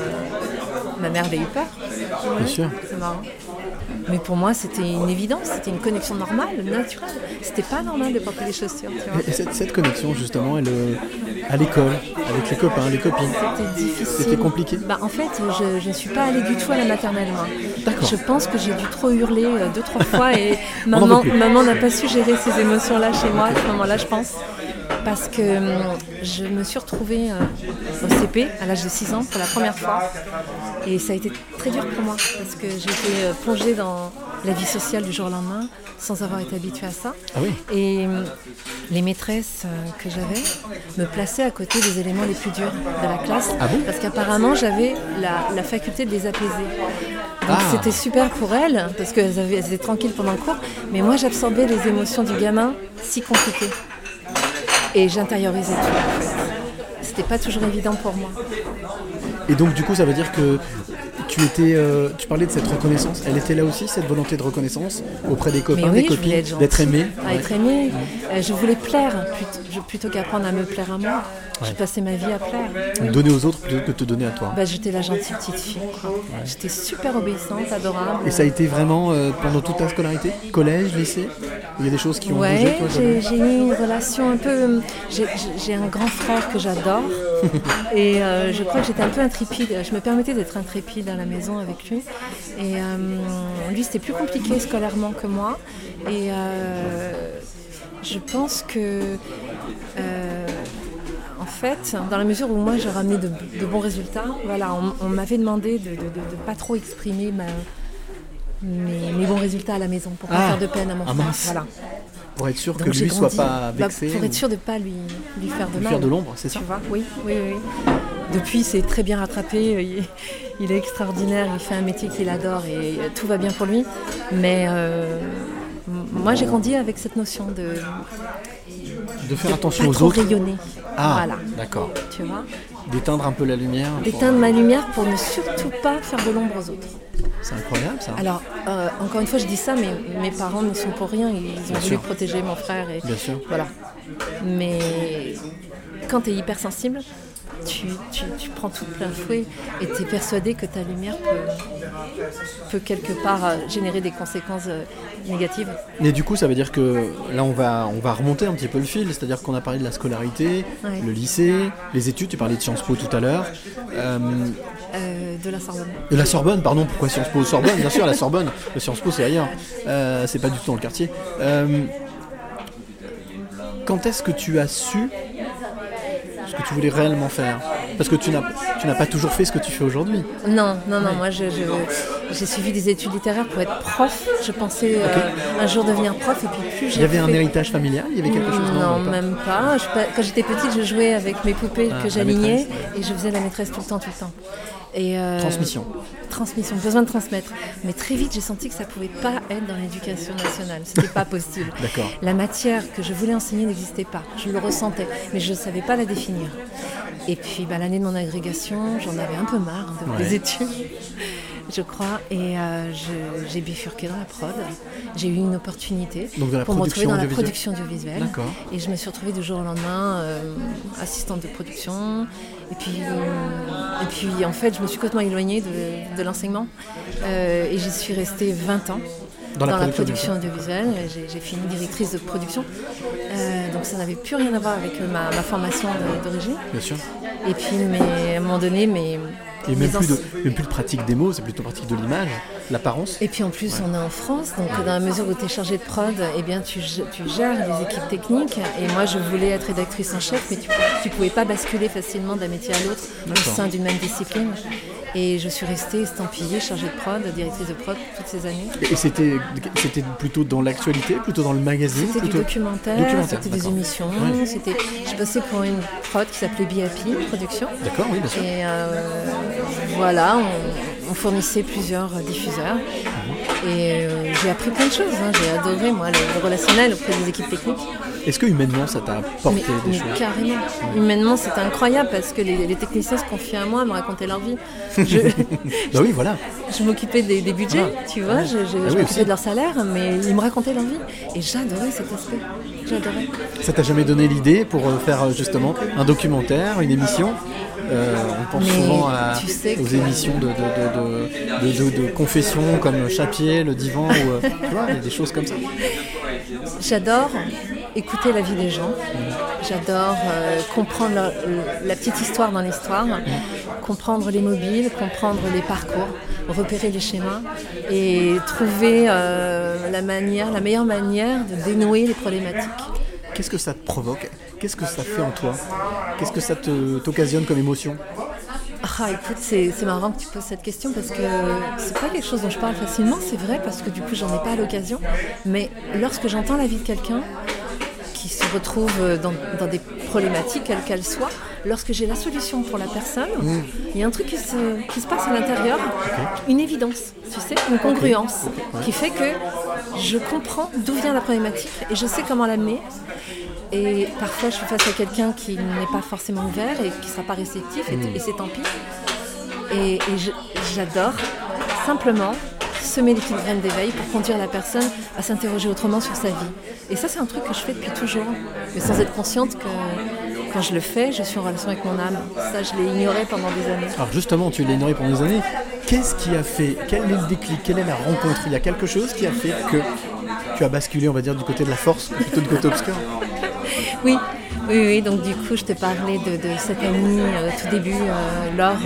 ma mère avait eu peur. Bien sûr. C'est marrant. Mais pour moi, c'était une évidence, c'était une connexion normale, naturelle. C'était pas normal de porter des chaussures, tu vois. Et cette connexion, justement, à l'école, avec les copains, les copines, C'était difficile. c'était compliqué. Bah, en fait, je ne suis pas allée du tout à la maternelle, moi. D'accord. Je pense que j'ai dû trop hurler 2-3 fois et n'en veut plus. maman n'a pas su gérer ces émotions-là chez moi à ce moment-là, je pense. Parce que je me suis retrouvée au CP à l'âge de 6 ans pour la première fois. Et ça a été très dur pour moi parce que j'ai été plongée dans la vie sociale du jour au lendemain sans avoir été habituée à ça. Ah oui. Et les maîtresses que j'avais me plaçaient à côté des éléments les plus durs de la classe. Ah bon ? Parce qu'apparemment, j'avais la faculté de les apaiser. Donc Ah. c'était super pour elles, parce qu'elles étaient tranquilles pendant le cours. Mais moi, j'absorbais les émotions du gamin si compliquées. Et j'intériorisais tout, en fait. C'était pas toujours évident pour moi. Et donc, du coup, ça veut dire que tu parlais de cette reconnaissance. Elle était là aussi, cette volonté de reconnaissance auprès des copains, Mais oui, des je voulais copines, être gentille, d'être aimée. à être aimée. Je voulais plaire plutôt qu'apprendre à me plaire à moi. Ouais. Je passais ma vie à plaire. Donner aux autres plutôt que te donner à toi. Bah, j'étais la gentille petite fille, quoi. J'étais super obéissante, adorable. Et ça a été vraiment pendant toute ta scolarité, collège, lycée. Il y a des choses qui ont bougé, Ouais, toi, j'ai eu une relation un peu. J'ai un grand frère que j'adore et je crois que j'étais un peu intrépide. Je me permettais d'être intrépide à la maison avec lui. Et lui, c'était plus compliqué scolairement que moi. Et je pense que. En fait, dans la mesure où moi je ramenais de bons résultats, voilà, on m'avait demandé de ne pas trop exprimer mes bons résultats à la maison pour pas faire de peine à mon frère. Mince. Voilà. Pour être sûr Donc que j'ai lui soit grandi. pas vexé. Pour être sûr de ne pas lui faire de lui mal. faire de l'ombre, c'est ça. Tu vois, oui. Depuis, c'est très bien rattrapé. Il est extraordinaire, il fait un métier qu'il adore et tout va bien pour lui. Mais moi, j'ai grandi avec cette notion De faire attention pas aux trop autres. rayonner. Ah, Voilà, d'accord. tu vois. D'éteindre un peu la lumière. D'éteindre ma lumière pour ne surtout pas faire de l'ombre aux autres. C'est incroyable, ça. Alors, encore une fois, je dis ça, mais mes parents ne sont pour rien. Ils ont voulu sûr. protéger mon frère. Et, Bien sûr. voilà. Mais quand tu es hypersensible, tu prends tout de plein fouet et tu es persuadé que ta lumière peut quelque part générer des conséquences négatives. Et du coup, ça veut dire que là, on va remonter un petit peu le fil. C'est-à-dire qu'on a parlé de la scolarité, Ouais. le lycée, les études. Tu parlais de Sciences Po tout à l'heure. De la Sorbonne. De la Sorbonne, pardon. Pourquoi Sciences Po Sorbonne, bien sûr, la Sorbonne. Le Sciences Po, c'est ailleurs. C'est pas du tout dans le quartier. Quand est-ce que tu as su ce que tu voulais réellement faire ? Parce que tu n'as pas toujours fait ce que tu fais aujourd'hui. Non, moi j'ai suivi des études littéraires pour être prof. Je pensais un jour devenir prof et puis plus j'ai Il y avait un fait- héritage familial ? Il y avait quelque chose Non, pas. même pas. Quand j'étais petite, je jouais avec mes poupées Ah, que la j'alignais maîtresse. et je faisais la maîtresse tout le temps. Et, Transmission, besoin de transmettre. Mais très vite, j'ai senti que ça ne pouvait pas être dans l'éducation nationale. Ce n'était pas possible. D'accord. La matière que je voulais enseigner n'existait pas. Je le ressentais, mais je ne savais pas la définir. Et puis, l'année de mon agrégation, j'en avais un peu marre de mes études, je crois. Et j'ai bifurqué dans la prod. J'ai eu une opportunité Donc dans la pour me retrouver production dans la audiovisuelle. production audiovisuelle. D'accord. Et je me suis retrouvée du jour au lendemain assistante de production. Et puis, en fait, je me suis complètement éloignée de l'enseignement. Et j'y suis restée 20 ans Dans la la production production audiovisuelle. J'ai fini directrice de production. Donc ça n'avait plus rien à voir avec ma formation d'origine. Bien sûr. Et puis, à un moment donné, Et même plus de pratique des mots, c'est plutôt pratique de l'image, l'apparence. Et puis en plus, on est en France, donc dans la mesure où tu es chargé de prod, eh bien, tu gères les équipes techniques. Et moi, je voulais être rédactrice en chef, mais tu pouvais pas basculer facilement d'un métier à l'autre au D'accord. sein d'une même discipline. Et je suis restée estampillée, chargée de prod, directrice de prod toutes ces années. Et c'était plutôt dans l'actualité, plutôt dans le magazine? C'était plutôt... du documentaire, c'était des émissions. Ouais. Je passais pour une prod qui s'appelait Be Happy Production. D'accord, oui, bien sûr. Et voilà, on fournissait plusieurs diffuseurs. Et j'ai appris plein de choses. J'ai adoré, moi, le relationnel auprès des équipes techniques. Est-ce que humainement, ça t'a apporté des choses? Carrément. Humainement, c'était incroyable parce que les techniciens se confiaient à moi, me racontaient leur vie. Bah oui, voilà. Je m'occupais des budgets, tu vois, je m'occupais aussi. de leur salaire, mais ils me racontaient leur vie. Et j'adorais cet aspect. J'adorais. Ça t'a jamais donné l'idée pour faire justement un documentaire, une émission? On pense souvent aux émissions de confession comme Chapier, Le Divan, ou tu vois, des choses comme ça. J'adore écouter la vie des gens. J'adore comprendre la petite histoire dans l'histoire, comprendre les mobiles, comprendre les parcours, repérer les schémas et trouver la meilleure manière de dénouer les problématiques. Qu'est-ce que ça te provoque? Qu'est-ce que ça fait en toi? Qu'est-ce que ça t'occasionne comme émotion? Ah, écoute, c'est marrant que tu poses cette question parce que c'est pas quelque chose dont je parle facilement, c'est vrai, parce que du coup j'en ai pas à l'occasion. Mais lorsque j'entends la vie de quelqu'un qui se retrouve dans des problématiques, quelles qu'elles soient, lorsque j'ai la solution pour la personne, il y a un truc qui se passe à l'intérieur, une évidence, tu sais, une congruence, qui fait que je comprends d'où vient la problématique et je sais comment l'amener. Et parfois, je suis face à quelqu'un qui n'est pas forcément ouvert et qui ne sera pas réceptif, et c'est tant pis. Et j'adore simplement semer les petites graines d'éveil pour conduire la personne à s'interroger autrement sur sa vie. Et ça, c'est un truc que je fais depuis toujours, mais sans être consciente que quand je le fais, je suis en relation avec mon âme. Ça, je l'ai ignoré pendant des années. Alors justement, tu l'as ignoré pendant des années. Qu'est-ce qui a fait? Quel est le déclic? Quelle est la rencontre? Il y a quelque chose qui a fait que tu as basculé, on va dire, du côté de la force, plutôt du côté obscur? Oui, donc du coup je te parlais de cette amie tout début, Laure,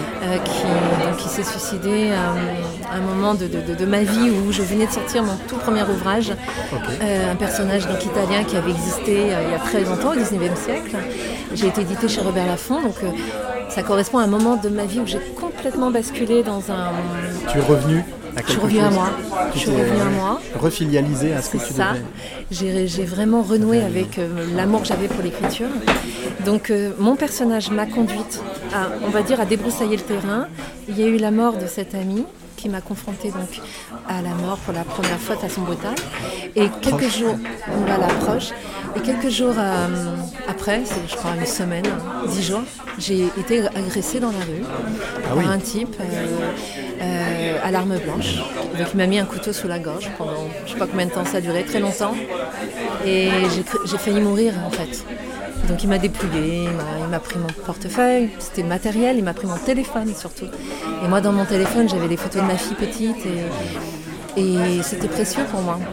qui s'est suicidée à un moment de ma vie où je venais de sortir mon tout premier ouvrage, un personnage donc italien qui avait existé il y a très longtemps, au 19e siècle. J'ai été éditée chez Robert Laffont, donc ça correspond à un moment de ma vie où j'ai complètement basculé dans un... Tu es revenue à quelque chose? Je suis revenue à moi. Refilialisée à ce que tu devais. J'ai vraiment renoué avec l'amour que j'avais pour l'écriture. Donc mon personnage m'a conduite à débroussailler le terrain. Il y a eu la mort de cette amie qui m'a confrontée donc à la mort pour la première fois de façon brutale. Et quelques jours, proche. Et quelques jours après, c'est je crois une semaine, 10 jours, j'ai été agressée dans la rue par un type à l'arme blanche. Donc il m'a mis un couteau sous la gorge pendant je ne sais pas combien de temps ça a duré, très longtemps. Et j'ai failli mourir en fait. Donc il m'a dépouillée, il m'a pris mon portefeuille, c'était matériel, il m'a pris mon téléphone surtout. Et moi dans mon téléphone j'avais des photos de ma fille petite et c'était précieux pour moi.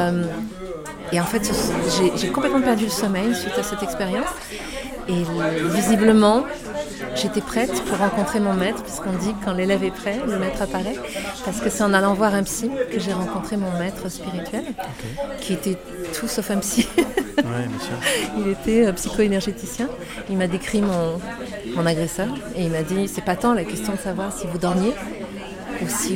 Et en fait j'ai complètement perdu le sommeil suite à cette expérience. Et visiblement j'étais prête pour rencontrer mon maître, puisqu'on dit que quand l'élève est prêt, le maître apparaît. Parce que c'est en allant voir un psy que j'ai rencontré mon maître spirituel, qui était tout sauf un psy. Ouais, bien sûr. Il était psycho-énergéticien. Il m'a décrit mon agresseur et il m'a dit c'est pas tant la question de savoir si vous dormiez ou si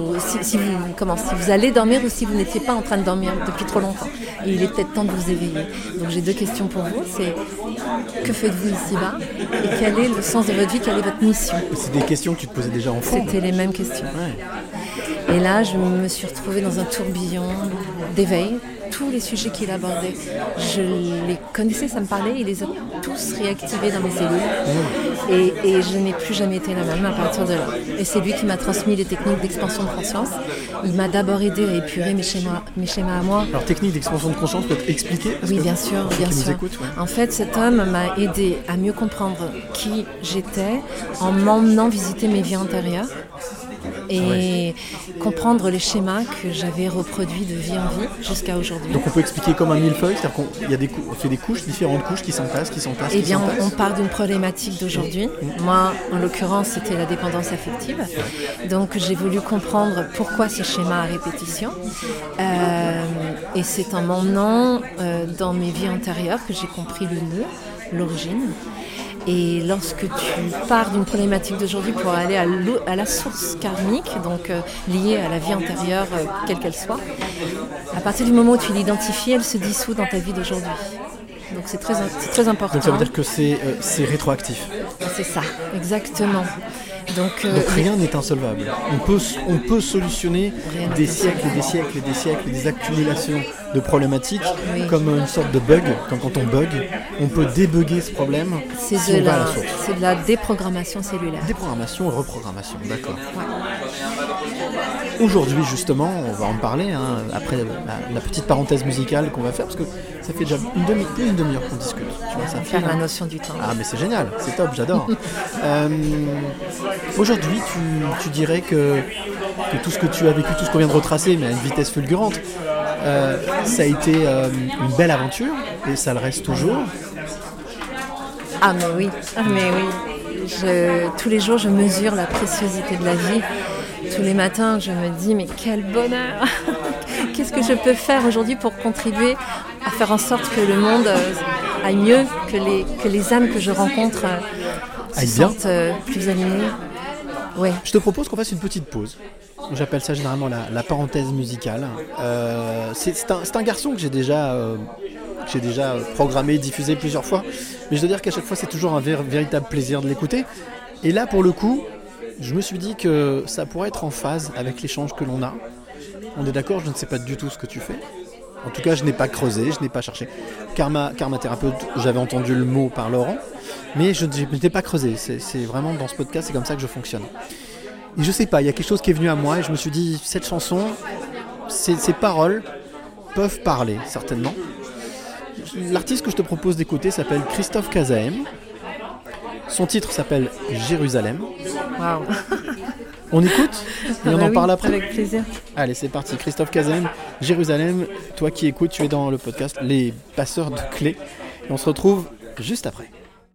vous allez dormir ou si vous n'étiez pas en train de dormir depuis trop longtemps. Et il est peut-être temps de vous éveiller. Donc j'ai 2 questions pour vous, c'est que faites-vous ici-bas et quel est le sens de votre vie, quelle est votre mission? C'est des questions que tu te posais déjà enfant? C'était les mêmes questions. Ouais. Et là, je me suis retrouvée dans un tourbillon d'éveil. Tous les sujets qu'il abordait, je les connaissais, ça me parlait, il les a tous réactivés dans mes cellules. Et je n'ai plus jamais été la même à partir de là. Et c'est lui qui m'a transmis les techniques d'expansion de conscience. Il m'a d'abord aidé à épurer mes schémas à moi. Alors, technique d'expansion de conscience, peut-être expliquer? Oui, bien sûr. En fait, cet homme m'a aidé à mieux comprendre qui j'étais en m'emmenant visiter mes vies antérieures. Et comprendre les schémas que j'avais reproduits de vie en vie jusqu'à aujourd'hui. Donc on peut expliquer comme un millefeuille, c'est-à-dire qu'on fait des couches, différentes couches qui s'entassent. Eh bien, on part d'une problématique d'aujourd'hui. Moi, en l'occurrence, c'était la dépendance affective. Donc j'ai voulu comprendre pourquoi ces schémas à répétition. Et c'est en m'emmenant dans mes vies antérieures que j'ai compris le nœud, l'origine. Et lorsque tu pars d'une problématique d'aujourd'hui pour aller à la source karmique, donc liée à la vie antérieure, quelle qu'elle soit, à partir du moment où tu l'identies, elle se dissout dans ta vie d'aujourd'hui. Donc c'est très important. Donc ça veut dire que c'est rétroactif. C'est ça, exactement. Donc rien n'est insolvable. On peut solutionner des siècles et des siècles et des siècles, des accumulations de problématiques, comme une sorte de bug. Quand on bug, on peut débugger ce problème si on va à la source. C'est de la déprogrammation cellulaire. Déprogrammation et reprogrammation, d'accord. Ouais. Aujourd'hui, justement, on va en parler, après la petite parenthèse musicale qu'on va faire, parce que ça fait déjà plus d'une demi-heure qu'on discute. Tu vois, ça fait la notion du temps. Ah, mais c'est génial, c'est top, j'adore. Aujourd'hui, tu dirais que tout ce que tu as vécu, tout ce qu'on vient de retracer, mais à une vitesse fulgurante, ça a été une belle aventure, et ça le reste toujours. Ah mais oui. Tous les jours, je mesure la préciosité de la vie. Tous les matins, je me dis, mais quel bonheur! Qu'est-ce que je peux faire aujourd'hui pour contribuer à faire en sorte que le monde aille mieux, que les âmes que je rencontre se sentent plus alignées. Ouais. Je te propose qu'on fasse une petite pause. J'appelle ça généralement la parenthèse musicale. C'est un garçon que j'ai déjà programmé, diffusé plusieurs fois. Mais je dois dire qu'à chaque fois, c'est toujours un véritable plaisir de l'écouter. Et là, pour le coup, je me suis dit que ça pourrait être en phase avec l'échange que l'on a. On est d'accord, je ne sais pas du tout ce que tu fais. En tout cas, je n'ai pas creusé, je n'ai pas cherché. Karma thérapeute, j'avais entendu le mot par Laurent, mais je n'ai pas creusé. C'est vraiment dans ce podcast, c'est comme ça que je fonctionne. Et je sais pas, il y a quelque chose qui est venu à moi et je me suis dit, cette chanson, ces paroles peuvent parler, certainement. L'artiste que je te propose d'écouter s'appelle Christophe Kazaem. Son titre s'appelle Jérusalem. Waouh. On écoute et on en parle après. Avec plaisir. Allez, c'est parti. Christophe Kazaem, Jérusalem. Toi qui écoutes, tu es dans le podcast Les Passeurs de Clés. Et on se retrouve juste après.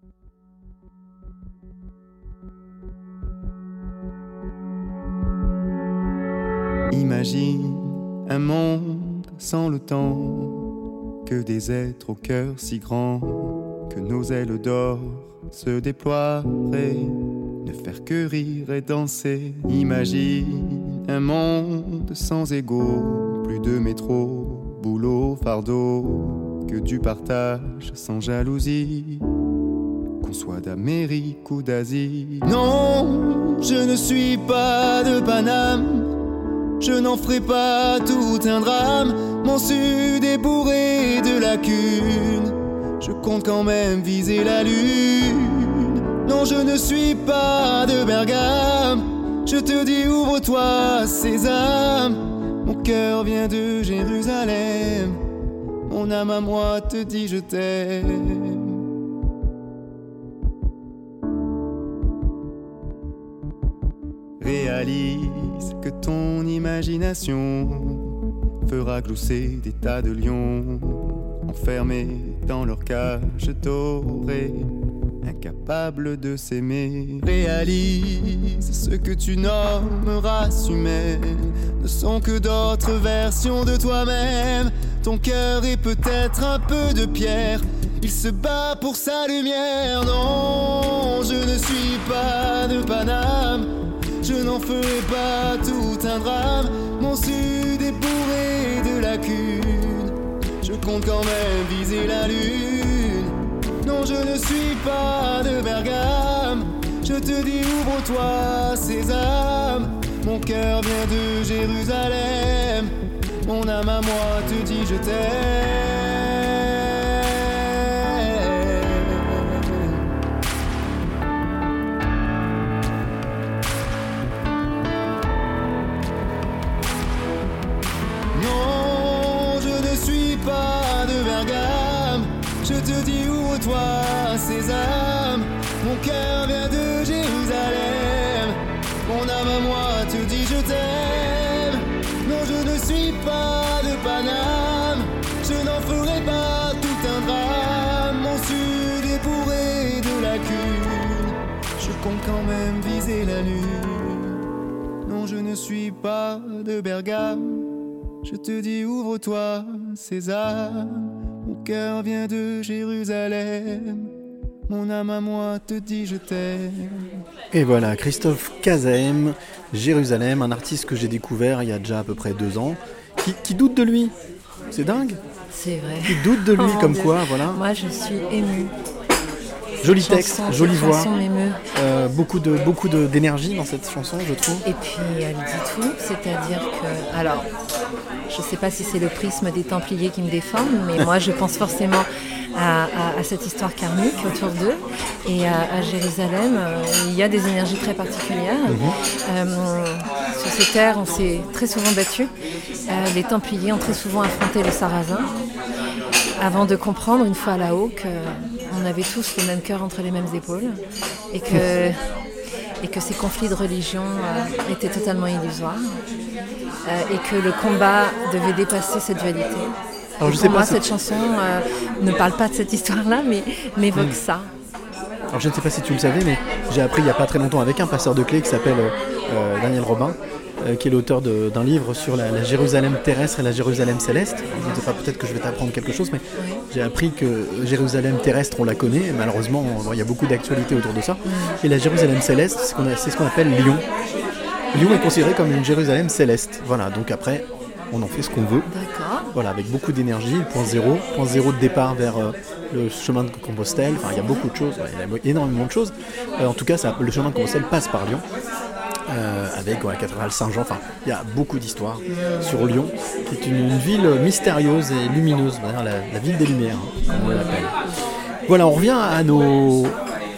Imagine un monde sans le temps, que des êtres au cœur si grand, que nos ailes d'or se déploieraient, ne faire que rire et danser. Imagine un monde sans égaux, plus de métro, boulot, fardeau, que du partage sans jalousie, qu'on soit d'Amérique ou d'Asie. Non, je ne suis pas de Paname, je n'en ferai pas tout un drame. Mon sud est bourré de lacunes, je compte quand même viser la lune. Non, je ne suis pas de Bergame, je te dis ouvre-toi sésame. Mon cœur vient de Jérusalem, mon âme à moi te dit je t'aime. Réalise que ton imagination fera glousser des tas de lions, enfermés dans leur cage dorée, incapables de s'aimer. Réalise ce que tu nommes race humaine ne sont que d'autres versions de toi-même. Ton cœur est peut-être un peu de pierre, il se bat pour sa lumière. Non, je ne suis pas de Paname, je n'en ferai pas tout un drame. Mon sud est bourré de lacunes, je compte quand même viser la lune. Non, je ne suis pas de Bergame, je te dis ouvre-toi sésame. Mon cœur vient de Jérusalem, mon âme à moi te dit je t'aime. Je te dis ouvre-toi sésame, mon cœur vient de Jérusalem, mon âme à moi te dit je t'aime. Non, je ne suis pas de Paname, je n'en ferai pas tout un drame. Mon sud est bourré de lacunes, je compte quand même viser la lune. Non, je ne suis pas de Bergame, je te dis ouvre-toi sésame. Mon cœur vient de Jérusalem, Mon âme à moi te dit je t'aime. Et voilà, Christophe Kazaem, Jérusalem, un artiste que j'ai découvert il y a déjà à peu près 2 ans, qui doute de lui. C'est dingue. C'est vrai. Qui doute de lui Oh, comme mon Dieu. quoi, voilà. Moi, je suis émue. Joli Cette texte, chanson- jolie cette voix, chanson m'émeut. beaucoup d'énergie dans cette chanson, je trouve. Et puis elle dit tout, c'est-à-dire que, alors, je ne sais pas si c'est le prisme des Templiers qui me déforme, mais moi je pense forcément à cette histoire karmique autour d'eux et à Jérusalem. Il y a des énergies très particulières. Sur ces terres, on s'est très souvent battu. Les Templiers ont très souvent affronté les Sarrasins avant de comprendre, une fois là-haut, qu'on avait tous le même cœur entre les mêmes épaules et que ces conflits de religion étaient totalement illusoires et que le combat devait dépasser cette dualité. Alors, Pour moi, cette chanson ne parle pas de cette histoire-là, mais m'évoque ça. Alors je ne sais pas si tu le savais, mais j'ai appris il n'y a pas très longtemps avec un passeur de clés qui s'appelle Daniel Robin, qui est l'auteur d'un livre sur la Jérusalem terrestre et la Jérusalem céleste. Je ne sais pas, peut-être que je vais t'apprendre quelque chose, mais j'ai appris que Jérusalem terrestre, on la connaît, et malheureusement, il y a beaucoup d'actualités autour de ça. Et la Jérusalem céleste, c'est ce qu'on appelle Lyon. Lyon est considéré comme une Jérusalem céleste. Voilà, donc après, on en fait ce qu'on veut. D'accord. Voilà, avec beaucoup d'énergie, point zéro de départ vers le chemin de Compostelle. Enfin, il y a beaucoup de choses, il y a énormément de choses. En tout cas, le chemin de Compostelle passe par Lyon. Avec la cathédrale Saint-Jean, enfin il y a beaucoup d'histoires sur Lyon, qui est une ville mystérieuse et lumineuse, la ville des Lumières, comme on l'appelle. Voilà, on revient à nos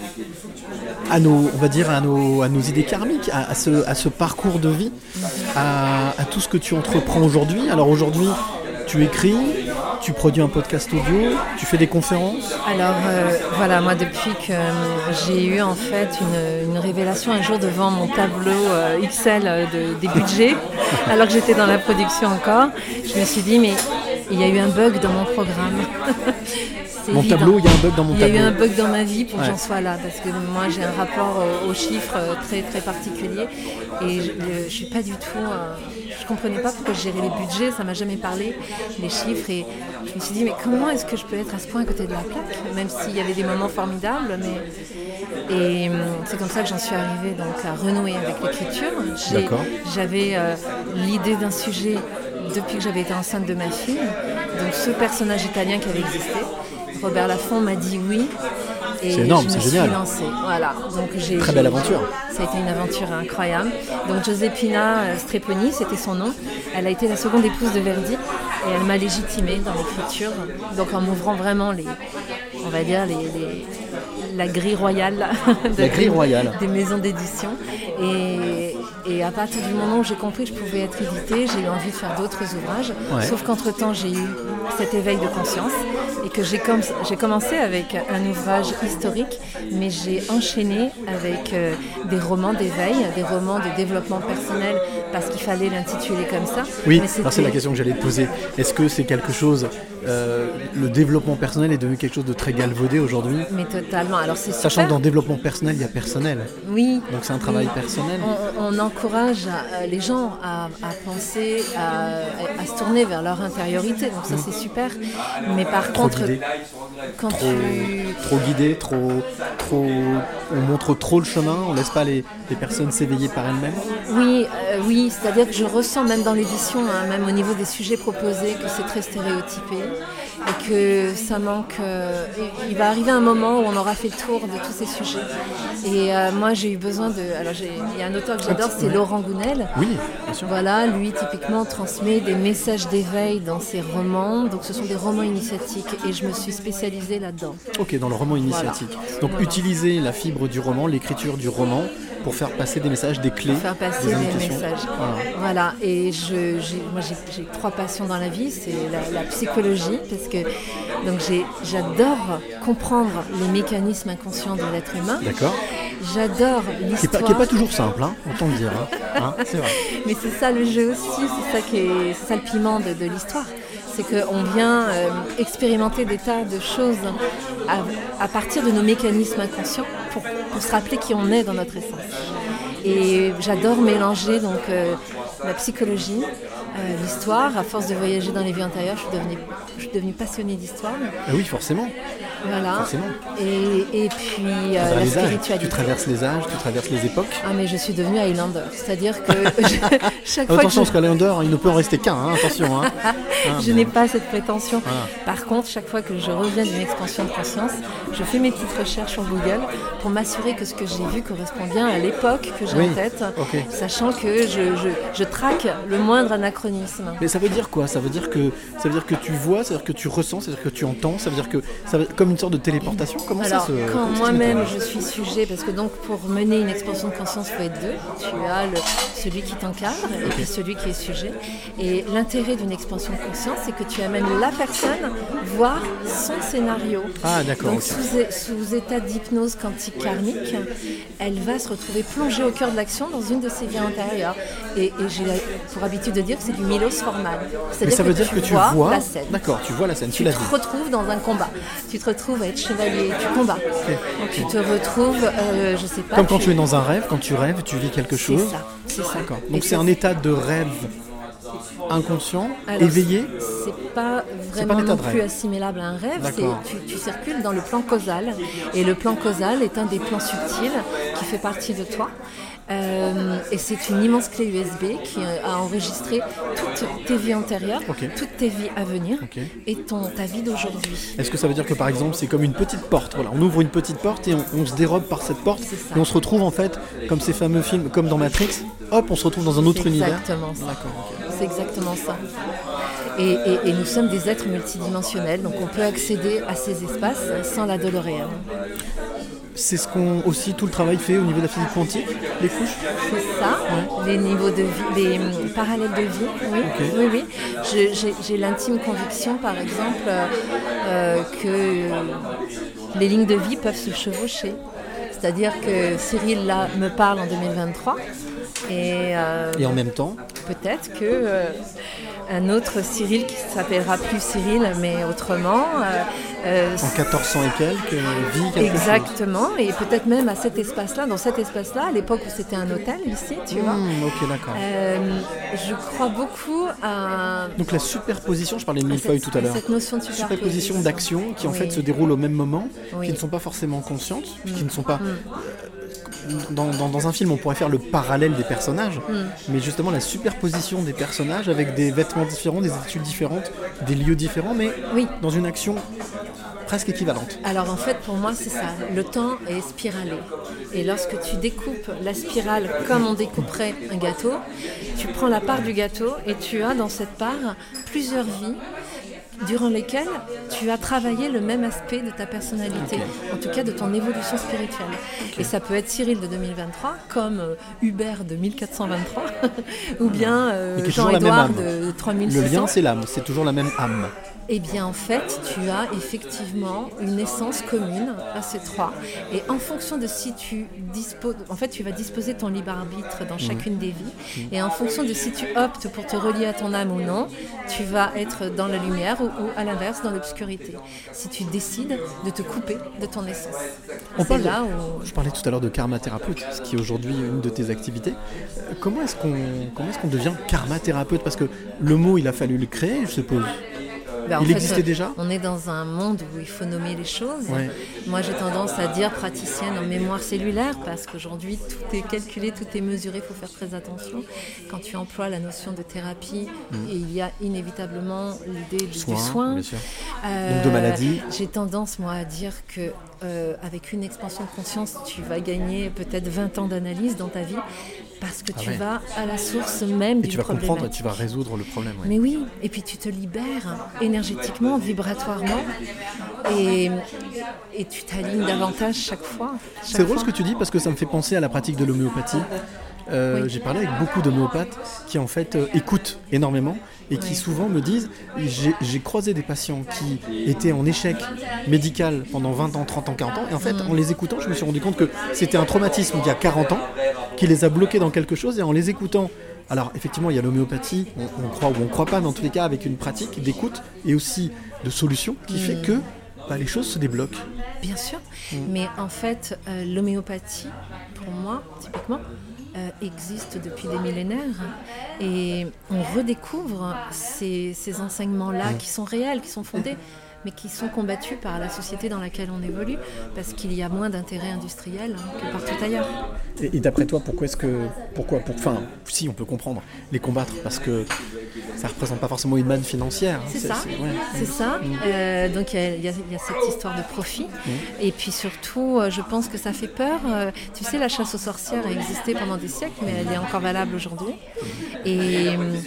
idées karmiques, à ce parcours de vie, à tout ce que tu entreprends aujourd'hui. Alors aujourd'hui, tu écris, tu produis un podcast audio, tu fais des conférences. Alors voilà, moi depuis que j'ai eu en fait une révélation un jour devant mon tableau Excel des budgets, alors que j'étais dans la production encore, je me suis dit mais il y a eu un bug dans mon programme. Mon tableau, il y a un bug dans mon tableau. Il y a eu un bug dans ma vie pour que j'en sois là, parce que moi j'ai un rapport aux chiffres très très particulier et je suis pas du tout. Je comprenais pas pourquoi je gérais les budgets, ça m'a jamais parlé, les chiffres, et je me suis dit mais comment est-ce que je peux être à ce point à côté de la plaque, même s'il y avait des moments formidables, et c'est comme ça que j'en suis arrivée donc à renouer avec l'écriture. J'avais l'idée d'un sujet depuis que j'avais été enceinte de ma fille, donc ce personnage italien qui avait existé. Robert Laffont m'a dit oui et c'est énorme, je me c'est génial. suis lancée. Voilà, donc très belle aventure. Ça a été une aventure incroyable. Donc Giuseppina Streponi, c'était son nom. Elle a été la seconde épouse de Verdi et elle m'a légitimée dans l'écriture. Donc en m'ouvrant vraiment la grille royale, des maisons d'édition. Et à partir du moment où j'ai compris que je pouvais être éditée, j'ai eu envie de faire d'autres ouvrages. Ouais. Sauf qu'entre-temps, j'ai eu cet éveil de conscience et que j'ai commencé avec un ouvrage historique, mais j'ai enchaîné avec des romans d'éveil, des romans de développement personnel, parce qu'il fallait l'intituler comme ça. Oui, c'est la question que j'allais te poser. Est-ce que c'est quelque chose... le développement personnel est devenu quelque chose de très galvaudé aujourd'hui? Mais totalement. Alors c'est sachant que dans le développement personnel, il y a personnel. Oui. Donc c'est un travail personnel. On encourage les gens à penser, à se tourner vers leur intériorité. Donc ça c'est super. Mais par contre, trop guidé, on montre trop le chemin, on laisse pas les personnes s'éveiller par elles-mêmes. Oui, c'est-à-dire que je ressens même dans l'édition, même au niveau des sujets proposés, que c'est très stéréotypé et que ça manque. Il va arriver un moment où on aura fait le tour de tous ces sujets. Et moi, j'ai eu besoin de. Alors, il y a un auteur que j'adore, c'est Laurent Gounel. Oui, bien sûr. Voilà, lui typiquement transmet des messages d'éveil dans ses romans. Donc, ce sont des romans initiatiques et je me suis spécialisée là-dedans. Ok, dans le roman initiatique. Voilà. Donc, utiliser la fibre du roman, l'écriture du roman, pour faire passer des messages, des clés. Pour faire passer des messages. Voilà. Et moi, j'ai 3 passions dans la vie. C'est la psychologie, parce que donc j'adore comprendre les mécanismes inconscients de l'être humain. D'accord. J'adore l'histoire. Qui n'est pas toujours simple, autant le dire. C'est vrai. Mais c'est ça le jeu aussi, c'est ça le piment de l'histoire. C'est qu'on vient expérimenter des tas de choses à partir de nos mécanismes inconscients pour se rappeler qui on est dans notre essence. Et j'adore mélanger donc la psychologie, l'histoire. À force de voyager dans les vies antérieures, je suis devenue passionnée d'histoire. Ah oui, forcément. Voilà. Forcément. Et puis Dans la les âges. spiritualité. Tu traverses les âges, tu traverses les époques. Ah mais je suis devenue Highlander, c'est-à-dire que chaque fois Attention, que parce qu'Highlander, il ne peut en rester qu'un, hein, attention. Hein. je n'ai pas cette prétention. Voilà. Par contre, chaque fois que je reviens d'une expansion de conscience, je fais mes petites recherches sur Google pour m'assurer que ce que j'ai vu correspond bien à l'époque que j'ai Oui. en tête, Ok. sachant que je traque le moindre anachronisme. Mais ça veut dire quoi ? Ça veut dire que tu vois, ça veut dire que tu ressens, ça veut dire que tu entends, ça veut dire que comme une sorte de téléportation. Comment Alors, ça se quand comment ça se moi-même met je suis sujet, parce que donc pour mener une expansion de conscience, il faut être deux. Tu as celui qui t'encadre et puis celui qui est sujet. Et l'intérêt d'une expansion de conscience, c'est que tu amènes la personne voir son scénario. Ah d'accord. Donc Ok. sous état d'hypnose quantique karmique, elle va se retrouver plongée au cœur de l'action dans une de ses vies antérieures. Et j'ai pour habitude de dire que c'est du Milos formal. Mais ça veut dire que tu vois la scène. D'accord, tu vois la scène, tu Tu l'as te vu. retrouves dans un combat. Tu te retrouves à être chevalier, tu combats. Tu te retrouves, je sais pas. Comme quand tu es dans un rêve, quand tu rêves, tu vis quelque chose. C'est ça. D'accord. Et Donc c'est ça, un état de rêve inconscient, Alors, éveillé. C'est pas C'est pas vraiment un état non de plus rêve. assimilable à un rêve. D'accord. Tu circules dans le plan causal. Et le plan causal est un des plans subtils qui fait partie de toi. Et c'est une immense clé USB qui a enregistré toutes tes vies antérieures, Ok. toutes tes vies à venir Ok. et ta vie d'aujourd'hui. Est-ce que ça veut dire que par exemple c'est comme une petite porte, voilà, on ouvre une petite porte et on se dérobe par cette porte C'est ça. et on se retrouve en fait comme ces fameux films, comme dans Matrix, hop on se retrouve dans un autre C'est univers. exactement ça. D'accord, ok. C'est exactement ça. Et nous sommes des êtres multidimensionnels, donc on peut accéder à ces espaces sans la DeLorean. C'est ce qu'on aussi tout le travail fait au niveau de la physique quantique, les couches. C'est ça, les niveaux de vie, les parallèles de vie, oui. Ok. Oui. J'ai l'intime conviction, par exemple, que les lignes de vie peuvent se chevaucher. C'est-à-dire que Cyril, là, me parle en 2023. Et en même temps, peut-être que un autre Cyril qui s'appellera plus Cyril, mais autrement. en 1400 et quelques, vit quelque chose. Exactement, et peut-être même à cet espace-là, dans cet espace-là, à l'époque où c'était un hôtel ici, tu vois. Ok, d'accord. Je crois beaucoup à Donc la superposition, je parlais de millefeuille tout à l'heure. cette notion de Superposition d'actions qui en Oui. fait se déroulent au même moment, Oui. qui ne sont pas forcément conscientes, qui ne sont pas... Dans un film, on pourrait faire le parallèle des personnages, mais justement la superposition des personnages avec des vêtements différents, des attitudes différentes, des lieux différents, mais Oui. dans une action presque équivalente. Alors en fait, pour moi, c'est ça. Le temps est spiralé. Et lorsque tu découpes la spirale comme on découperait un gâteau, tu prends la part du gâteau et tu as dans cette part plusieurs vies durant lesquelles tu as travaillé le même aspect de ta personnalité, en tout cas de ton évolution spirituelle. Et ça peut être Cyril de 2023, comme Hubert de 1423, ou bien Et qui est toujours la même Jean-Édouard âme. de 3600. Le lien, c'est l'âme, c'est toujours la même âme. Eh bien, en fait, tu as effectivement une essence commune à ces trois. Et en fonction de si tu disposes... En fait, tu vas disposer ton libre arbitre dans chacune des vies. Et en fonction de si tu optes pour te relier à ton âme ou non, tu vas être dans la lumière ou à l'inverse, dans l'obscurité. Si tu décides de te couper de ton essence. C'est là où... Je parlais tout à l'heure de karma thérapeute, ce qui est aujourd'hui une de tes activités. Comment est-ce qu'on devient karma thérapeute ? Parce que le mot, il a fallu le créer, je suppose. En Il fait, existait déjà ? On est dans un monde où il faut nommer les choses. Ouais. Moi, j'ai tendance à dire praticienne en mémoire cellulaire parce qu'aujourd'hui, tout est calculé, tout est mesuré, il faut faire très attention. Quand tu emploies la notion de thérapie, il y a inévitablement l'idée du soin. Bien sûr. Donc de maladie. J'ai tendance, moi, à dire que avec une expansion de conscience, tu vas gagner peut-être 20 ans d'analyse dans ta vie parce que tu vas à la source même Et du tu vas problème. comprendre et tu vas résoudre le problème. Ouais. Mais oui, et puis tu te libères énergétiquement, vibratoirement, et tu t'alignes davantage chaque fois. C'est drôle ce que tu dis parce que ça me fait penser à la pratique de l'homéopathie. J'ai parlé avec beaucoup d'homéopathes qui en fait écoutent énormément et qui souvent me disent j'ai croisé des patients qui étaient en échec médical pendant 20 ans, 30 ans, 40 ans et en fait en les écoutant je me suis rendu compte que c'était un traumatisme d'il y a 40 ans qui les a bloqués dans quelque chose et en les écoutant. Alors effectivement il y a l'homéopathie, on croit ou on ne croit pas, mais en tous les cas avec une pratique d'écoute et aussi de solution qui fait que les choses se débloquent. Bien sûr, mais en fait l'homéopathie pour moi typiquement existe depuis des millénaires et on redécouvre ces enseignements-là qui sont réels, qui sont fondés mais qui sont combattus par la société dans laquelle on évolue, parce qu'il y a moins d'intérêt industriel que partout ailleurs. Et d'après toi, si on peut comprendre, les combattre, parce que ça ne représente pas forcément une manne financière. C'est ça. Donc il y a cette histoire de profit. Et puis surtout, je pense que ça fait peur. Tu sais, la chasse aux sorcières a existé pendant des siècles, mais elle est encore valable aujourd'hui. Et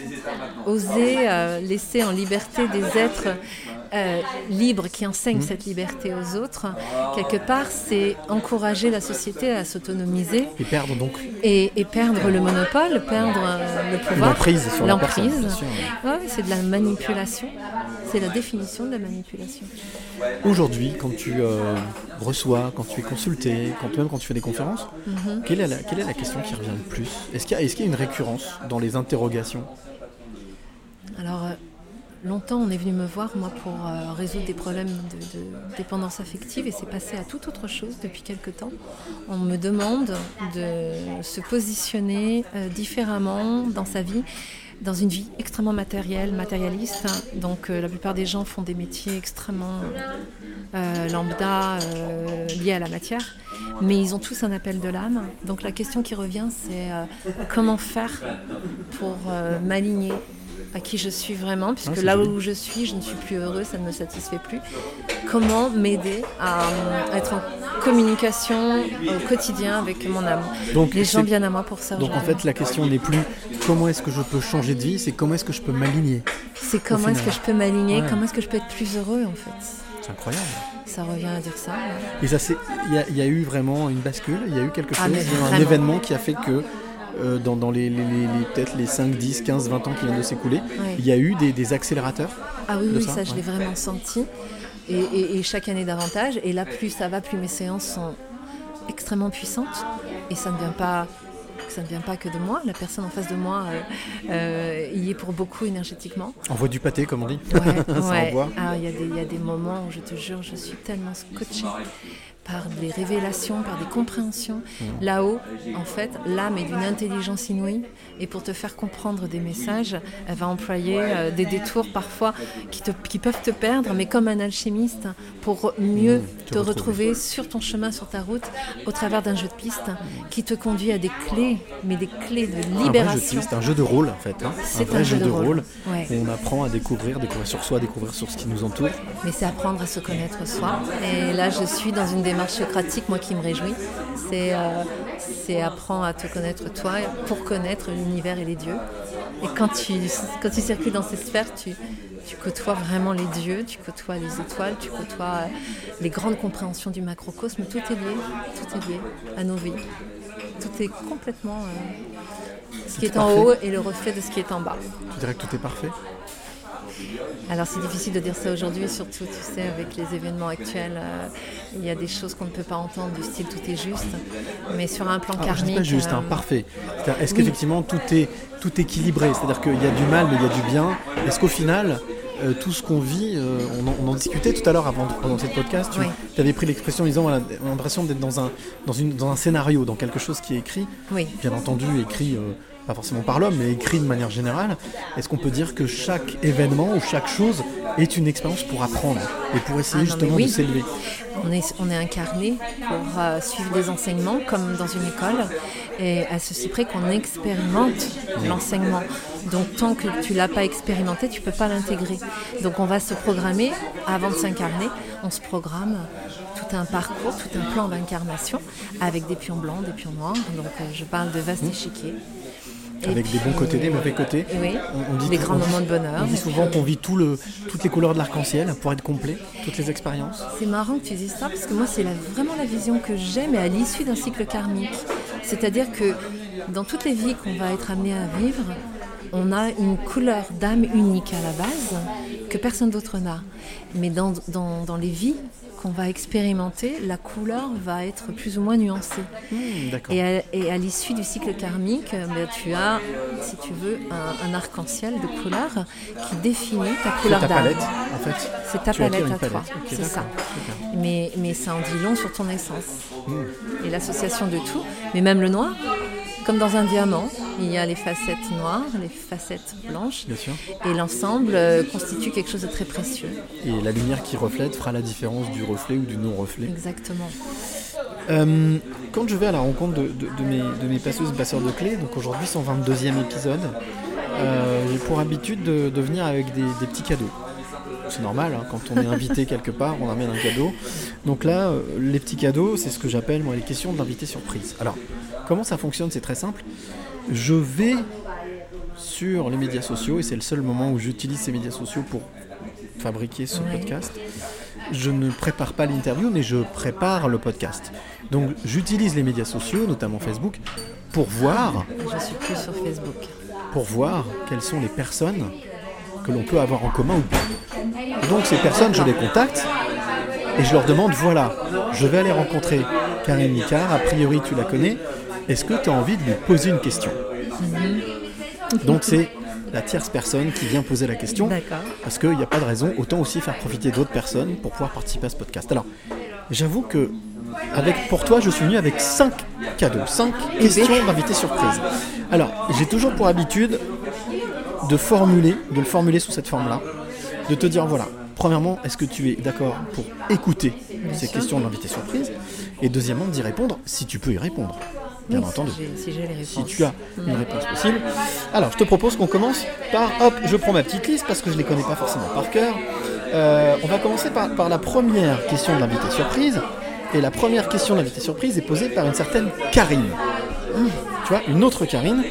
oser laisser en liberté des êtres libres qui enseignent cette liberté aux autres, quelque part, c'est encourager la société à s'autonomiser. Et perdre donc. Et perdre le monopole, perdre le pouvoir. L'emprise sur la personne. Ouais, c'est de la manipulation. C'est la définition de la manipulation. Aujourd'hui, quand tu reçois, quand tu es consulté, même quand tu fais des conférences, quelle est la question qui revient le plus ? Est-ce qu'il y a une récurrence dans les interrogations ? Alors, longtemps, on est venu me voir, moi, pour résoudre des problèmes de dépendance affective, et c'est passé à toute autre chose depuis quelque temps. On me demande de se positionner différemment dans sa vie, dans une vie extrêmement matérialiste. Donc la plupart des gens font des métiers extrêmement lambda, liés à la matière, mais ils ont tous un appel de l'âme. Donc la question qui revient, c'est comment faire pour m'aligner à qui je suis vraiment, puisque là où je suis, je ne suis plus heureux, ça ne me satisfait plus. Comment m'aider à être en communication au quotidien avec mon âme. Donc, les gens viennent à moi pour ça. Donc en fait, la question n'est plus comment est-ce que je peux changer de vie, c'est comment est-ce que je peux m'aligner. C'est comment est-ce que je peux m'aligner, comment est-ce que je peux être plus heureux en fait. C'est incroyable. Ça revient à dire ça. Ouais. Et ça, il y a eu vraiment une bascule, il y a eu quelque chose, un événement qui a fait que dans peut-être les 5, 10, 15, 20 ans qui viennent de s'écouler, il y a eu des accélérateurs. Ah oui, ça je l'ai vraiment senti. Et chaque année davantage. Et là, plus ça va, plus mes séances sont extrêmement puissantes. Et ça ne vient pas que de moi. La personne en face de moi y est pour beaucoup énergétiquement. Envoie du pâté, comme on dit. Ouais. Il y a des moments où je te jure, je suis tellement scotchée par des révélations, par des compréhensions. Là-haut, en fait, l'âme est d'une intelligence inouïe, et pour te faire comprendre des messages, elle va employer des détours parfois qui peuvent te perdre, mais comme un alchimiste, pour mieux te retrouver sur ton chemin, sur ta route, au travers d'un jeu de piste qui te conduit à des clés, mais des clés de libération. C'est un jeu de rôle, en fait. C'est un jeu de rôle. Ouais. Où on apprend à découvrir sur soi, découvrir sur ce qui nous entoure. Mais c'est apprendre à se connaître soi. Et là, je suis dans une démarche socratique, moi, qui me réjouit. C'est apprendre à te connaître toi pour connaître l'univers et les dieux. Et quand tu circules dans ces sphères, tu côtoies vraiment les dieux, tu côtoies les étoiles, tu côtoies les grandes compréhensions du macrocosme. Tout est lié à nos vies. Tout est complètement... ce qui est en haut est le reflet de ce qui est en bas. Tu dirais que tout est parfait ? Alors c'est difficile de dire ça aujourd'hui, surtout tu sais avec les événements actuels, il y a des choses qu'on ne peut pas entendre du style tout est juste, mais sur un plan karmique... Je dis pas juste, parfait. Est-ce qu'effectivement tout est équilibré, c'est-à-dire qu'il y a du mal mais il y a du bien, est-ce qu'au final tout ce qu'on vit, on en discutait tout à l'heure pendant cette podcast, tu avais pris l'expression en disant on a l'impression d'être dans un scénario, dans quelque chose qui est écrit, bien entendu écrit... pas forcément par l'homme, mais écrit de manière générale. Est-ce qu'on peut dire que chaque événement ou chaque chose est une expérience pour apprendre et pour essayer justement de s'élever ? On est incarné pour suivre des enseignements comme dans une école, et à ceci près qu'on expérimente l'enseignement. Donc tant que tu ne l'as pas expérimenté, tu ne peux pas l'intégrer. Donc on va se programmer, avant de s'incarner, on se programme tout un parcours, tout un plan d'incarnation avec des pions blancs, des pions noirs. Donc je parle de vaste échiquier. Avec des bons côtés, des mauvais côtés. Oui, des grands moments de bonheur. On dit souvent qu'on vit toutes les couleurs de l'arc-en-ciel pour être complet, toutes les expériences. C'est marrant que tu dises ça, parce que moi, c'est vraiment la vision que j'ai, mais à l'issue d'un cycle karmique. C'est-à-dire que dans toutes les vies qu'on va être amené à vivre, on a une couleur d'âme unique à la base que personne d'autre n'a. Mais dans les vies qu'on va expérimenter, la couleur va être plus ou moins nuancée. D'accord. Et à l'issue du cycle karmique, tu as, si tu veux, un arc-en-ciel de couleurs qui définit ta couleur d'âme. C'est ta palette, en fait. C'est ta palette à toi, okay, c'est ça. Mais ça en dit long sur ton essence. Et l'association de tout, mais même le noir, comme dans un diamant. Il y a les facettes noires, les facettes blanches. Bien sûr. Et l'ensemble constitue quelque chose de très précieux. Et la lumière qui reflète fera la différence du reflet ou du non-reflet. Exactement. Quand je vais à la rencontre de mes passeuses et passeurs de clés, donc aujourd'hui 122e épisode, j'ai pour habitude de venir avec des petits cadeaux. C'est normal, hein, quand on est invité quelque part, on amène un cadeau. Donc là, les petits cadeaux, c'est ce que j'appelle moi les questions de l'invité surprise. Alors, comment ça fonctionne ? C'est très simple. Je vais sur les médias sociaux, et c'est le seul moment où j'utilise ces médias sociaux pour fabriquer ce podcast. Je ne prépare pas l'interview, mais je prépare le podcast. Donc j'utilise les médias sociaux, notamment Facebook, pour voir... Je suis plus sur Facebook. Pour voir quelles sont les personnes que l'on peut avoir en commun ou pas. Donc ces personnes, je les contacte et je leur demande, voilà, je vais aller rencontrer Karine Licard, a priori tu la connais, est-ce que tu as envie de lui poser une question ? Donc c'est la tierce personne qui vient poser la question. D'accord. Parce qu'il n'y a pas de raison, autant aussi faire profiter d'autres personnes pour pouvoir participer à ce podcast. Alors, j'avoue que pour toi, je suis venu avec 5 cadeaux, 5 questions d'invités surprise. Alors, j'ai toujours pour habitude de le formuler sous cette forme-là, de te dire, voilà, premièrement, est-ce que tu es d'accord pour écouter ces questions de l'invité surprise ? Et deuxièmement, d'y répondre, si tu peux y répondre. Bien entendu. Si j'ai les réponses. Si tu as une réponse possible. Alors, je te propose qu'on commence par, je prends ma petite liste parce que je ne les connais pas forcément par cœur. On va commencer par la première question de l'invité surprise. Et la première question de l'invité surprise est posée par une certaine Karine. Tu vois, une autre Karine.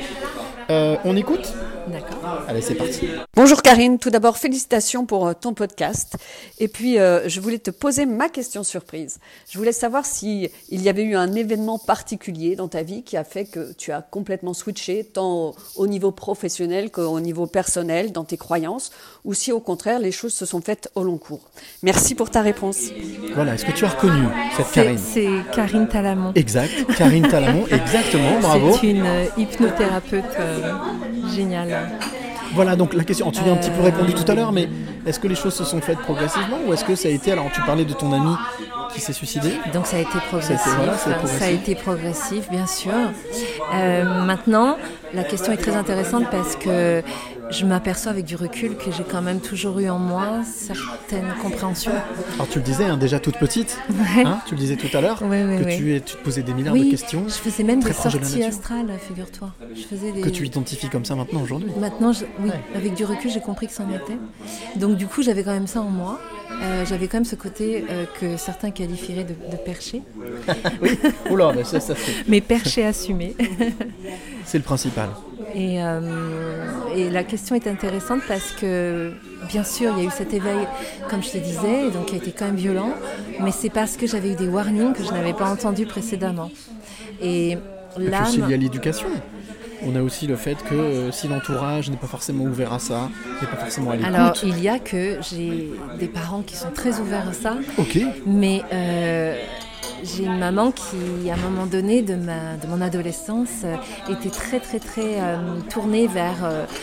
On écoute ? D'accord. Allez, c'est parti. Bonjour Karine, tout d'abord félicitations pour ton podcast. Et puis je voulais te poser ma question surprise. Je voulais savoir si il y avait eu un événement particulier dans ta vie qui a fait que tu as complètement switché, tant au niveau professionnel qu'au niveau personnel, dans tes croyances, ou si au contraire les choses se sont faites au long cours. Merci pour ta réponse. Voilà, est-ce que tu as reconnu cette Karine ? C'est Karine Talamon. Exact, Karine Talamon, exactement, bravo. C'est une hypnothérapeute géniale. Voilà, donc la question, tu y as un petit peu répondu tout à l'heure, mais est-ce que les choses se sont faites progressivement ou est-ce que ça a été, alors tu parlais de ton ami qui s'est suicidé ? Donc ça a été progressif, ça a été progressif, bien sûr. Maintenant, la question est très intéressante parce que je m'aperçois avec du recul que j'ai quand même toujours eu en moi certaines compréhensions. Alors tu le disais, déjà toute petite, tu le disais tout à l'heure, tu te posais des milliards de questions. Je faisais même des sorties astrales, figure-toi. Que tu identifies comme ça maintenant, aujourd'hui ? Maintenant, avec du recul, j'ai compris que c'en était. Donc du coup, j'avais quand même ça en moi. J'avais quand même ce côté que certains qualifieraient de perché. Oui, oula, mais ça fait... Mais perché assumé. C'est le principal. Et la question est intéressante parce que, bien sûr, il y a eu cet éveil, comme je te disais, donc qui a été quand même violent, mais c'est parce que j'avais eu des warnings que je n'avais pas entendus précédemment. Et l'âme... aussi lié à l'éducation. On a aussi le fait que si l'entourage n'est pas forcément ouvert à ça, n'est pas forcément à l'écoute... Alors, il y a que j'ai des parents qui sont très ouverts à ça, mais j'ai une maman qui, à un moment donné de mon adolescence, était très, très, très tournée vers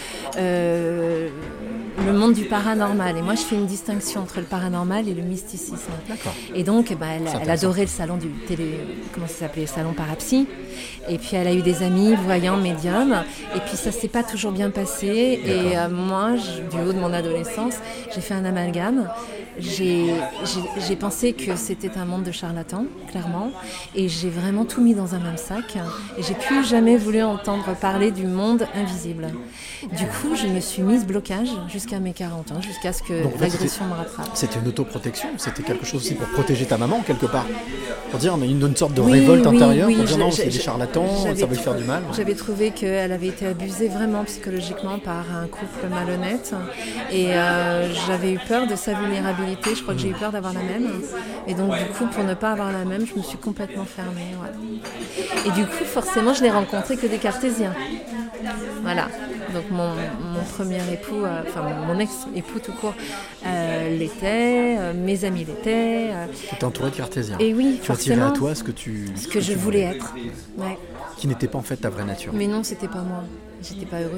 le monde du paranormal. Et moi, je fais une distinction entre le paranormal et le mysticisme. D'accord. Et donc, elle adorait le salon le salon parapsy. Et puis, elle a eu des amis voyants, médiums. Et puis, ça s'est pas toujours bien passé. D'accord. Et moi, du haut de mon adolescence, j'ai fait un amalgame. J'ai pensé que c'était un monde de charlatans, clairement, et j'ai vraiment tout mis dans un même sac, et j'ai plus jamais voulu entendre parler du monde invisible. Du coup, je me suis mise blocage jusqu'à mes 40 ans, jusqu'à ce que l'agression me rattrape. C'était une autoprotection, c'était quelque chose aussi pour protéger ta maman, quelque part. Pour dire, mais une sorte de révolte intérieure, pour dire non, c'est des charlatans, ça va lui faire du mal. J'avais trouvé qu'elle avait été abusée vraiment psychologiquement par un couple malhonnête, et j'avais eu peur de sa vulnérabilité. Je crois que j'ai eu peur d'avoir la même. Et donc, du coup, pour ne pas avoir la même, je me suis complètement fermée. Ouais. Et du coup, forcément, je n'ai rencontré que des cartésiens. Voilà. Donc, mon premier époux, mon ex-époux tout court, l'était, mes amis l'étaient. Tu étais entourée de cartésiens. Et oui, tu attirais à toi ce que je voulais être. Ouais. Qui n'était pas en fait ta vraie nature. Mais non, c'était pas moi. J'étais pas heureuse.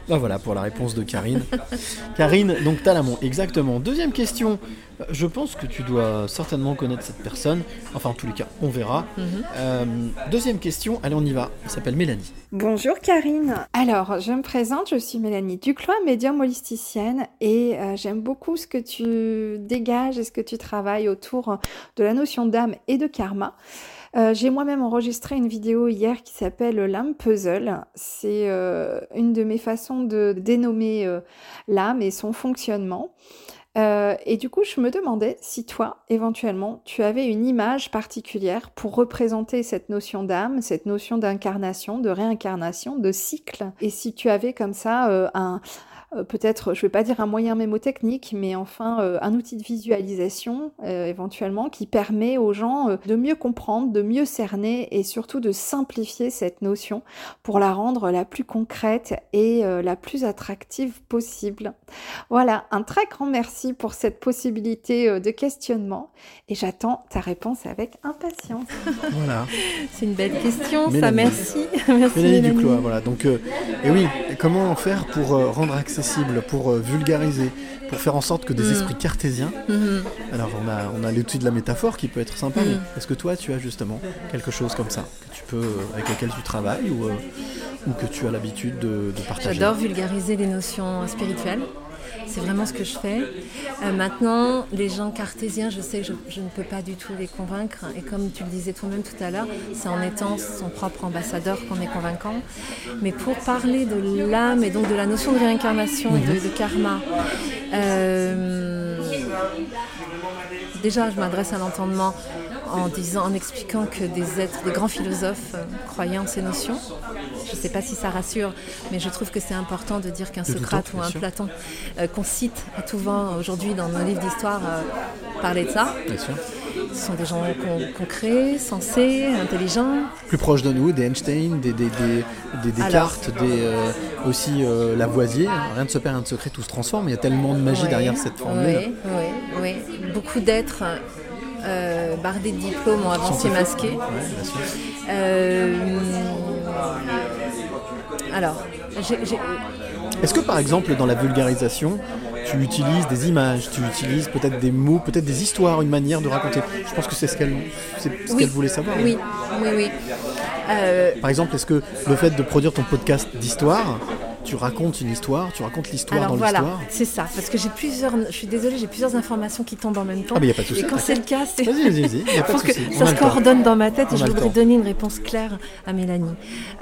Ben voilà pour la réponse de Karine. Karine, donc Talamon, exactement. Deuxième question. Je pense que tu dois certainement connaître cette personne. Enfin, en tous les cas, on verra. Deuxième question. Allez, on y va. Elle s'appelle Mélanie. Bonjour Karine. Alors, je me présente, je suis Mélanie Duclois, médium holisticienne et j'aime beaucoup ce que tu dégages et ce que tu travailles autour de la notion d'âme et de karma. J'ai moi-même enregistré une vidéo hier qui s'appelle l'âme puzzle. C'est une de mes façons de dénommer l'âme et son fonctionnement. Et du coup, je me demandais si toi, éventuellement, tu avais une image particulière pour représenter cette notion d'âme, cette notion d'incarnation, de réincarnation, de cycle. Et si tu avais comme ça peut-être, je ne vais pas dire un moyen mémotechnique, mais enfin un outil de visualisation éventuellement qui permet aux gens de mieux comprendre, de mieux cerner et surtout de simplifier cette notion pour la rendre la plus concrète et la plus attractive possible. Voilà, un très grand merci pour cette possibilité de questionnement et j'attends ta réponse avec impatience. Voilà. C'est une belle question, Mélanie. ça, merci. Merci Mélanie Duclois, voilà. Donc, et oui, comment faire pour rendre accessible, pour vulgariser, pour faire en sorte que des esprits cartésiens. Alors, on a l'outil de la métaphore qui peut être sympa, mais est-ce que toi, tu as justement quelque chose comme ça, que tu peux, avec lequel tu travailles ou que tu as l'habitude de partager? J'adore vulgariser les notions spirituelles. C'est vraiment ce que je fais. Maintenant, les gens cartésiens, je sais que je ne peux pas du tout les convaincre. Et comme tu le disais toi-même tout à l'heure, c'est en étant son propre ambassadeur qu'on est convaincant. Mais pour parler de l'âme et donc de la notion de réincarnation et de karma, déjà, je m'adresse à l'entendement en expliquant que des grands philosophes croyaient en ces notions. Je ne sais pas si ça rassure, mais je trouve que c'est important de dire qu'un Socrate ou un Platon, qu'on cite à tout vent aujourd'hui dans nos livres d'histoire, parlaient de ça. Bien sûr. Ce sont des gens concrets, sensés, intelligents. Plus proches de nous, des Einstein, des Descartes, aussi Lavoisier. Rien ne se perd, rien ne se crée, tout se transforme. Il y a tellement de magie derrière cette formule. Oui. Beaucoup d'êtres bardés de diplômes ont avancé masqués. Ouais, bien sûr. Alors, est-ce que par exemple dans la vulgarisation, tu utilises des images, tu utilises peut-être des mots, peut-être des histoires, une manière de raconter? Je pense que c'est ce qu'elle voulait savoir. Oui. Par exemple, est-ce que le fait de produire ton podcast d'histoire, tu racontes une histoire, tu racontes l'histoire alors dans voilà, l'histoire? C'est ça, parce que je suis désolée, j'ai plusieurs informations qui tombent en même temps. Ah mais il n'y a pas de souci. Et quand c'est le cas, c'est... Vas-y, il n'y a pas de souci. Ça se coordonne dans ma tête et je voudrais donner une réponse claire à Mélanie.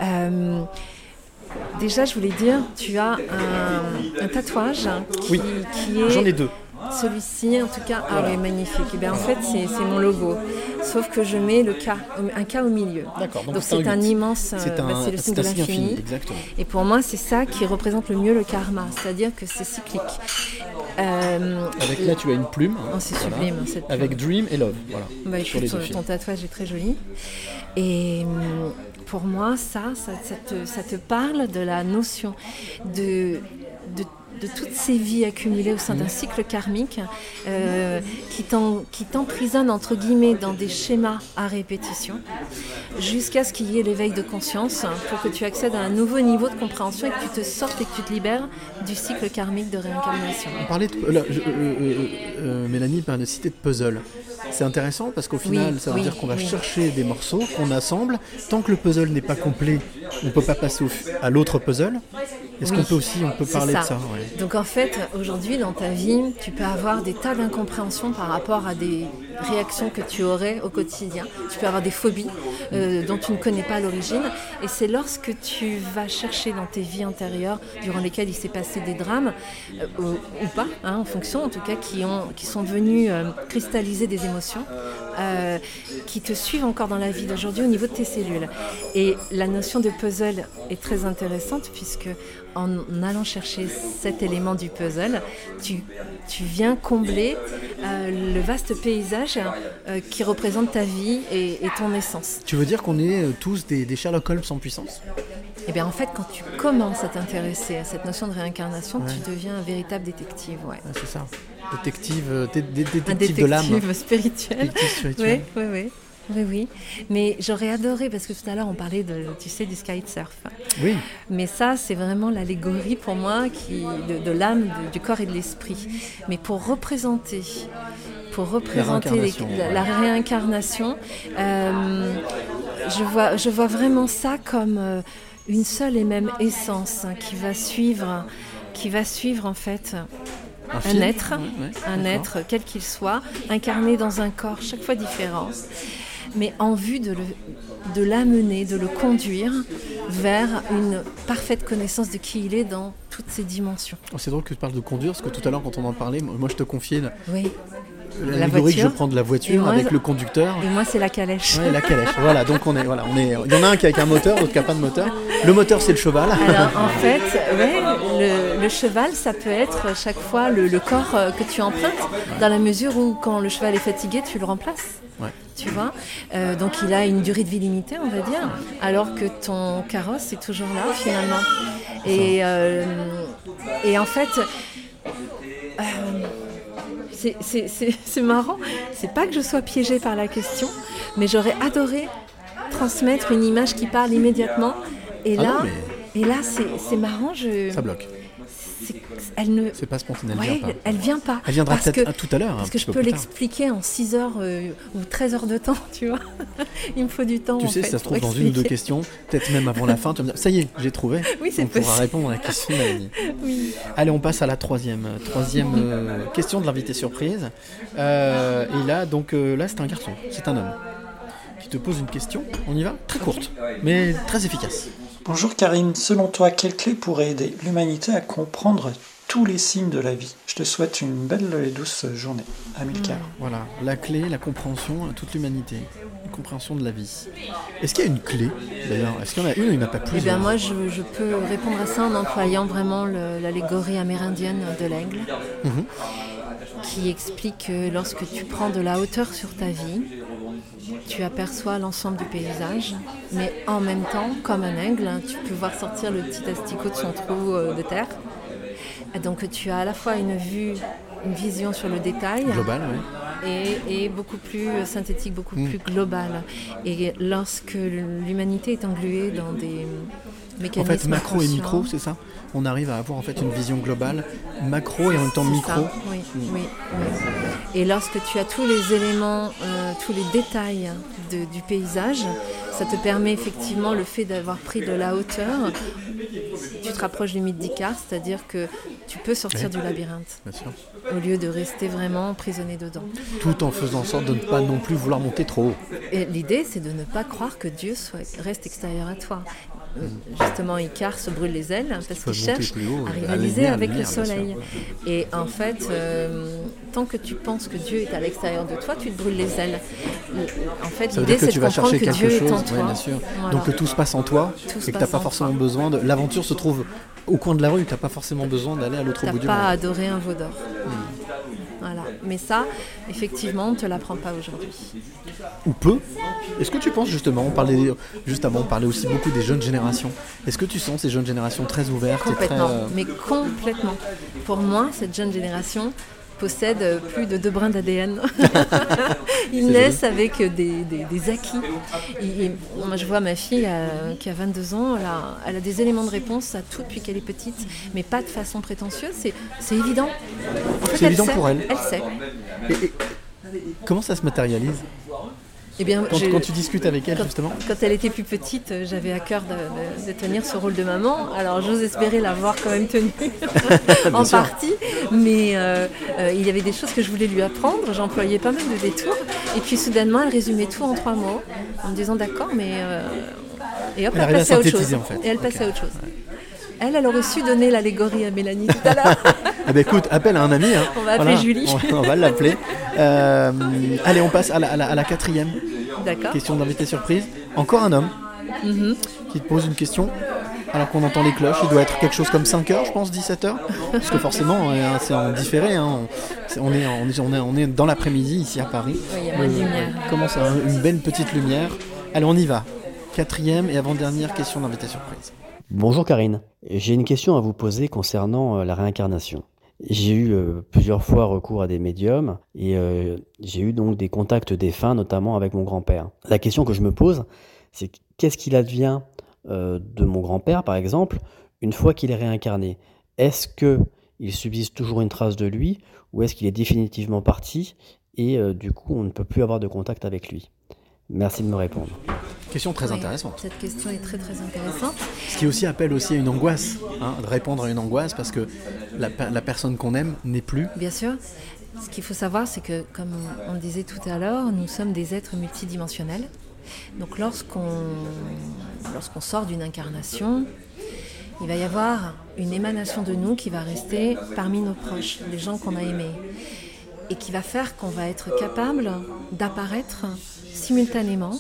Déjà, je voulais dire, tu as un tatouage qui est... J'en ai deux. Celui-ci, en tout cas, oui, magnifique. Et bien, en fait, c'est mon logo. Sauf que je mets un K au milieu. D'accord. Donc c'est un immense... c'est le signe de l'infini. Exactement. Et pour moi, c'est ça qui représente le mieux le karma. C'est-à-dire que c'est cyclique. Avec là, tu as une plume. C'est sublime, cette plume. Avec Dream et Love. Voilà. Écoute, ton tatouage est très joli. Et... pour moi, ça te parle de la notion de toutes ces vies accumulées au sein d'un cycle karmique qui t'emprisonne entre guillemets dans des schémas à répétition jusqu'à ce qu'il y ait l'éveil de conscience pour que tu accèdes à un nouveau niveau de compréhension et que tu te sortes et que tu te libères du cycle karmique de réincarnation. On parlait Mélanie parlait de citer de puzzle. C'est intéressant parce qu'au final, ça veut dire qu'on va chercher des morceaux qu'on assemble. Tant que le puzzle n'est pas complet, on ne peut pas passer à l'autre puzzle. Est-ce qu'on peut parler de ça? Donc en fait, aujourd'hui, dans ta vie, tu peux avoir des tas d'incompréhensions par rapport à des réactions que tu aurais au quotidien. Tu peux avoir des phobies dont tu ne connais pas l'origine. Et c'est lorsque tu vas chercher dans tes vies antérieures, durant lesquelles il s'est passé des drames, ou pas, en fonction en tout cas, qui sont venus cristalliser des émotions, qui te suivent encore dans la vie d'aujourd'hui au niveau de tes cellules. Et la notion de puzzle est très intéressante puisque en allant chercher cet élément du puzzle, tu viens combler le vaste paysage qui représente ta vie et ton essence. Tu veux dire qu'on est tous des Sherlock Holmes en puissance? Eh bien, en fait, quand tu commences à t'intéresser à cette notion de réincarnation, tu deviens un véritable détective. Ouais. Ah, c'est ça. Détective de l'âme. Détective spirituel. Détective spirituel. Oui. Oui. Mais j'aurais adoré, parce que tout à l'heure on parlait du kitesurf. Oui. Mais ça, c'est vraiment l'allégorie pour moi de l'âme, du corps et de l'esprit. Mais pour représenter la réincarnation, je vois vraiment ça comme une seule et même essence qui va suivre en fait un être, quel qu'il soit, incarné dans un corps chaque fois différent, mais en vue de l'amener, de le conduire vers une parfaite connaissance de qui il est dans toutes ses dimensions. C'est drôle que tu parles de conduire, parce que tout à l'heure quand on en parlait, moi je te confiais l'allégorie que je prends de la voiture avec le conducteur. Et moi c'est la calèche. Ouais, la calèche. Voilà, donc il y en a un qui a avec un moteur, l'autre qui n'a pas de moteur. Le moteur c'est le cheval. Alors en fait, le cheval ça peut être chaque fois le corps que tu empruntes, dans la mesure où quand le cheval est fatigué tu le remplaces. Ouais. Tu vois, donc il a une durée de vie limitée, on va dire, alors que ton carrosse est toujours là finalement. Et en fait, c'est marrant. C'est pas que je sois piégée par la question, mais j'aurais adoré transmettre une image qui parle immédiatement. Et là, c'est marrant. Ça bloque. C'est pas spontané, elle vient pas. Elle viendra peut-être tout à l'heure. Parce que je peux l'expliquer en 6 heures ou 13 heures de temps, tu vois. Il me faut du temps. Tu sais, si ça se trouve dans une ou deux questions, peut-être même avant la fin, tu vas me dire, ça y est, j'ai trouvé. Oui, c'est possible. On pourra répondre à la question d'Annie. Oui. Allez, on passe à la troisième question de l'invité surprise. Et là, là, c'est un garçon, c'est un homme qui te pose une question. On y va ? Très courte, mais très efficace. Bonjour Karine, selon toi, quelle clé pourrait aider l'humanité à comprendre tous les signes de la vie ? Je te souhaite une belle et douce journée. Amilcar. Voilà, la clé, la compréhension à toute l'humanité, la compréhension de la vie. Est-ce qu'il y a une clé d'ailleurs ? Est-ce qu'il y en a une ou il n'y en a pas plus ? Eh bien moi je peux répondre à ça en employant vraiment l'allégorie amérindienne de l'aigle, qui explique que lorsque tu prends de la hauteur sur ta vie, tu aperçois l'ensemble du paysage, mais en même temps, comme un aigle, tu peux voir sortir le petit asticot de son trou de terre. Donc tu as à la fois une vision sur le détail, global, et beaucoup plus synthétique, beaucoup plus globale. Et lorsque l'humanité est engluée dans des mécanismes en fait, macro et micro, c'est ça ? On arrive à avoir en fait une vision globale, macro et en même temps micro. Ça. Oui. Et lorsque tu as tous les éléments, tous les détails du paysage, ça te permet effectivement, le fait d'avoir pris de la hauteur, tu te rapproches du mythe d'Icare, c'est-à-dire que tu peux sortir du labyrinthe, bien sûr, au lieu de rester vraiment emprisonné dedans. Tout en faisant en sorte de ne pas non plus vouloir monter trop haut. Et l'idée, c'est de ne pas croire que Dieu reste extérieur à toi. Justement, Icare se brûle les ailes parce qu'il cherche à rivaliser avec le soleil. Et en fait, tant que tu penses que Dieu est à l'extérieur de toi, tu te brûles les ailes. En fait, l'idée, c'est de comprendre que Dieu est en toi. Bien sûr. Voilà. Donc que tout se passe en toi et que tu n'as pas forcément besoin de... L'aventure se trouve au coin de la rue, tu n'as pas forcément besoin d'aller à l'autre bout du monde. Tu n'as pas adorer un veau d'or. Voilà. Mais ça, effectivement, on ne te l'apprend pas aujourd'hui. Ou peu. Est-ce que tu penses justement, juste avant, on parlait aussi beaucoup des jeunes générations. Est-ce que tu sens ces jeunes générations très ouvertes complètement, et très... mais complètement. Pour moi, cette jeune génération possède plus de 2 brins d'ADN. Ils naissent avec des acquis. Moi, je vois ma fille qui a 22 ans, elle a des éléments de réponse à tout depuis qu'elle est petite, mais pas de façon prétentieuse, c'est évident. En fait, c'est évident pour elle. Elle sait. Et comment ça se matérialise ? Eh bien, quand tu discutes avec elle, justement ? Quand elle était plus petite, j'avais à cœur de tenir ce rôle de maman. Alors, j'ose espérer l'avoir quand même tenue en partie. Mais il y avait des choses que je voulais lui apprendre. J'employais pas mal de détours. Et puis, soudainement, elle résumait tout en 3 mots, en me disant d'accord, mais... Et hop, elle passait à autre chose. En fait. Et elle passait à autre chose. Elle aurait su donner l'allégorie à Mélanie tout à l'heure. Ah ben écoute, appelle à un ami. Hein. On va appeler Julie. On va l'appeler. Allez, on passe à la 4e. D'accord. Question d'invité surprise. Encore un homme qui te pose une question. Alors qu'on entend les cloches, il doit être quelque chose comme 5h, je pense, 17h. Parce que forcément, c'est en différé. Hein. On est dans l'après-midi ici à Paris. Oui, il y a moins de lumière. Commence à une belle petite lumière. Allez, on y va. 4e et avant-dernière question d'invité surprise. Bonjour Karine, j'ai une question à vous poser concernant la réincarnation. J'ai eu plusieurs fois recours à des médiums et j'ai eu donc des contacts défunts, notamment avec mon grand-père. La question que je me pose, c'est qu'est-ce qu'il advient de mon grand-père, par exemple, une fois qu'il est réincarné? Est-ce qu'il subsiste toujours une trace de lui ou est-ce qu'il est définitivement parti et du coup on ne peut plus avoir de contact avec lui? Merci de me répondre. Question très intéressante. Cette question est très très intéressante. Ce qui aussi appelle aussi à une angoisse, de répondre à une angoisse parce que la personne qu'on aime n'est plus. Bien sûr. Ce qu'il faut savoir, c'est que, comme on disait tout à l'heure, nous sommes des êtres multidimensionnels. Donc lorsqu'on sort d'une incarnation, il va y avoir une émanation de nous qui va rester parmi nos proches, les gens qu'on a aimés, et qui va faire qu'on va être capable d'apparaître simultanément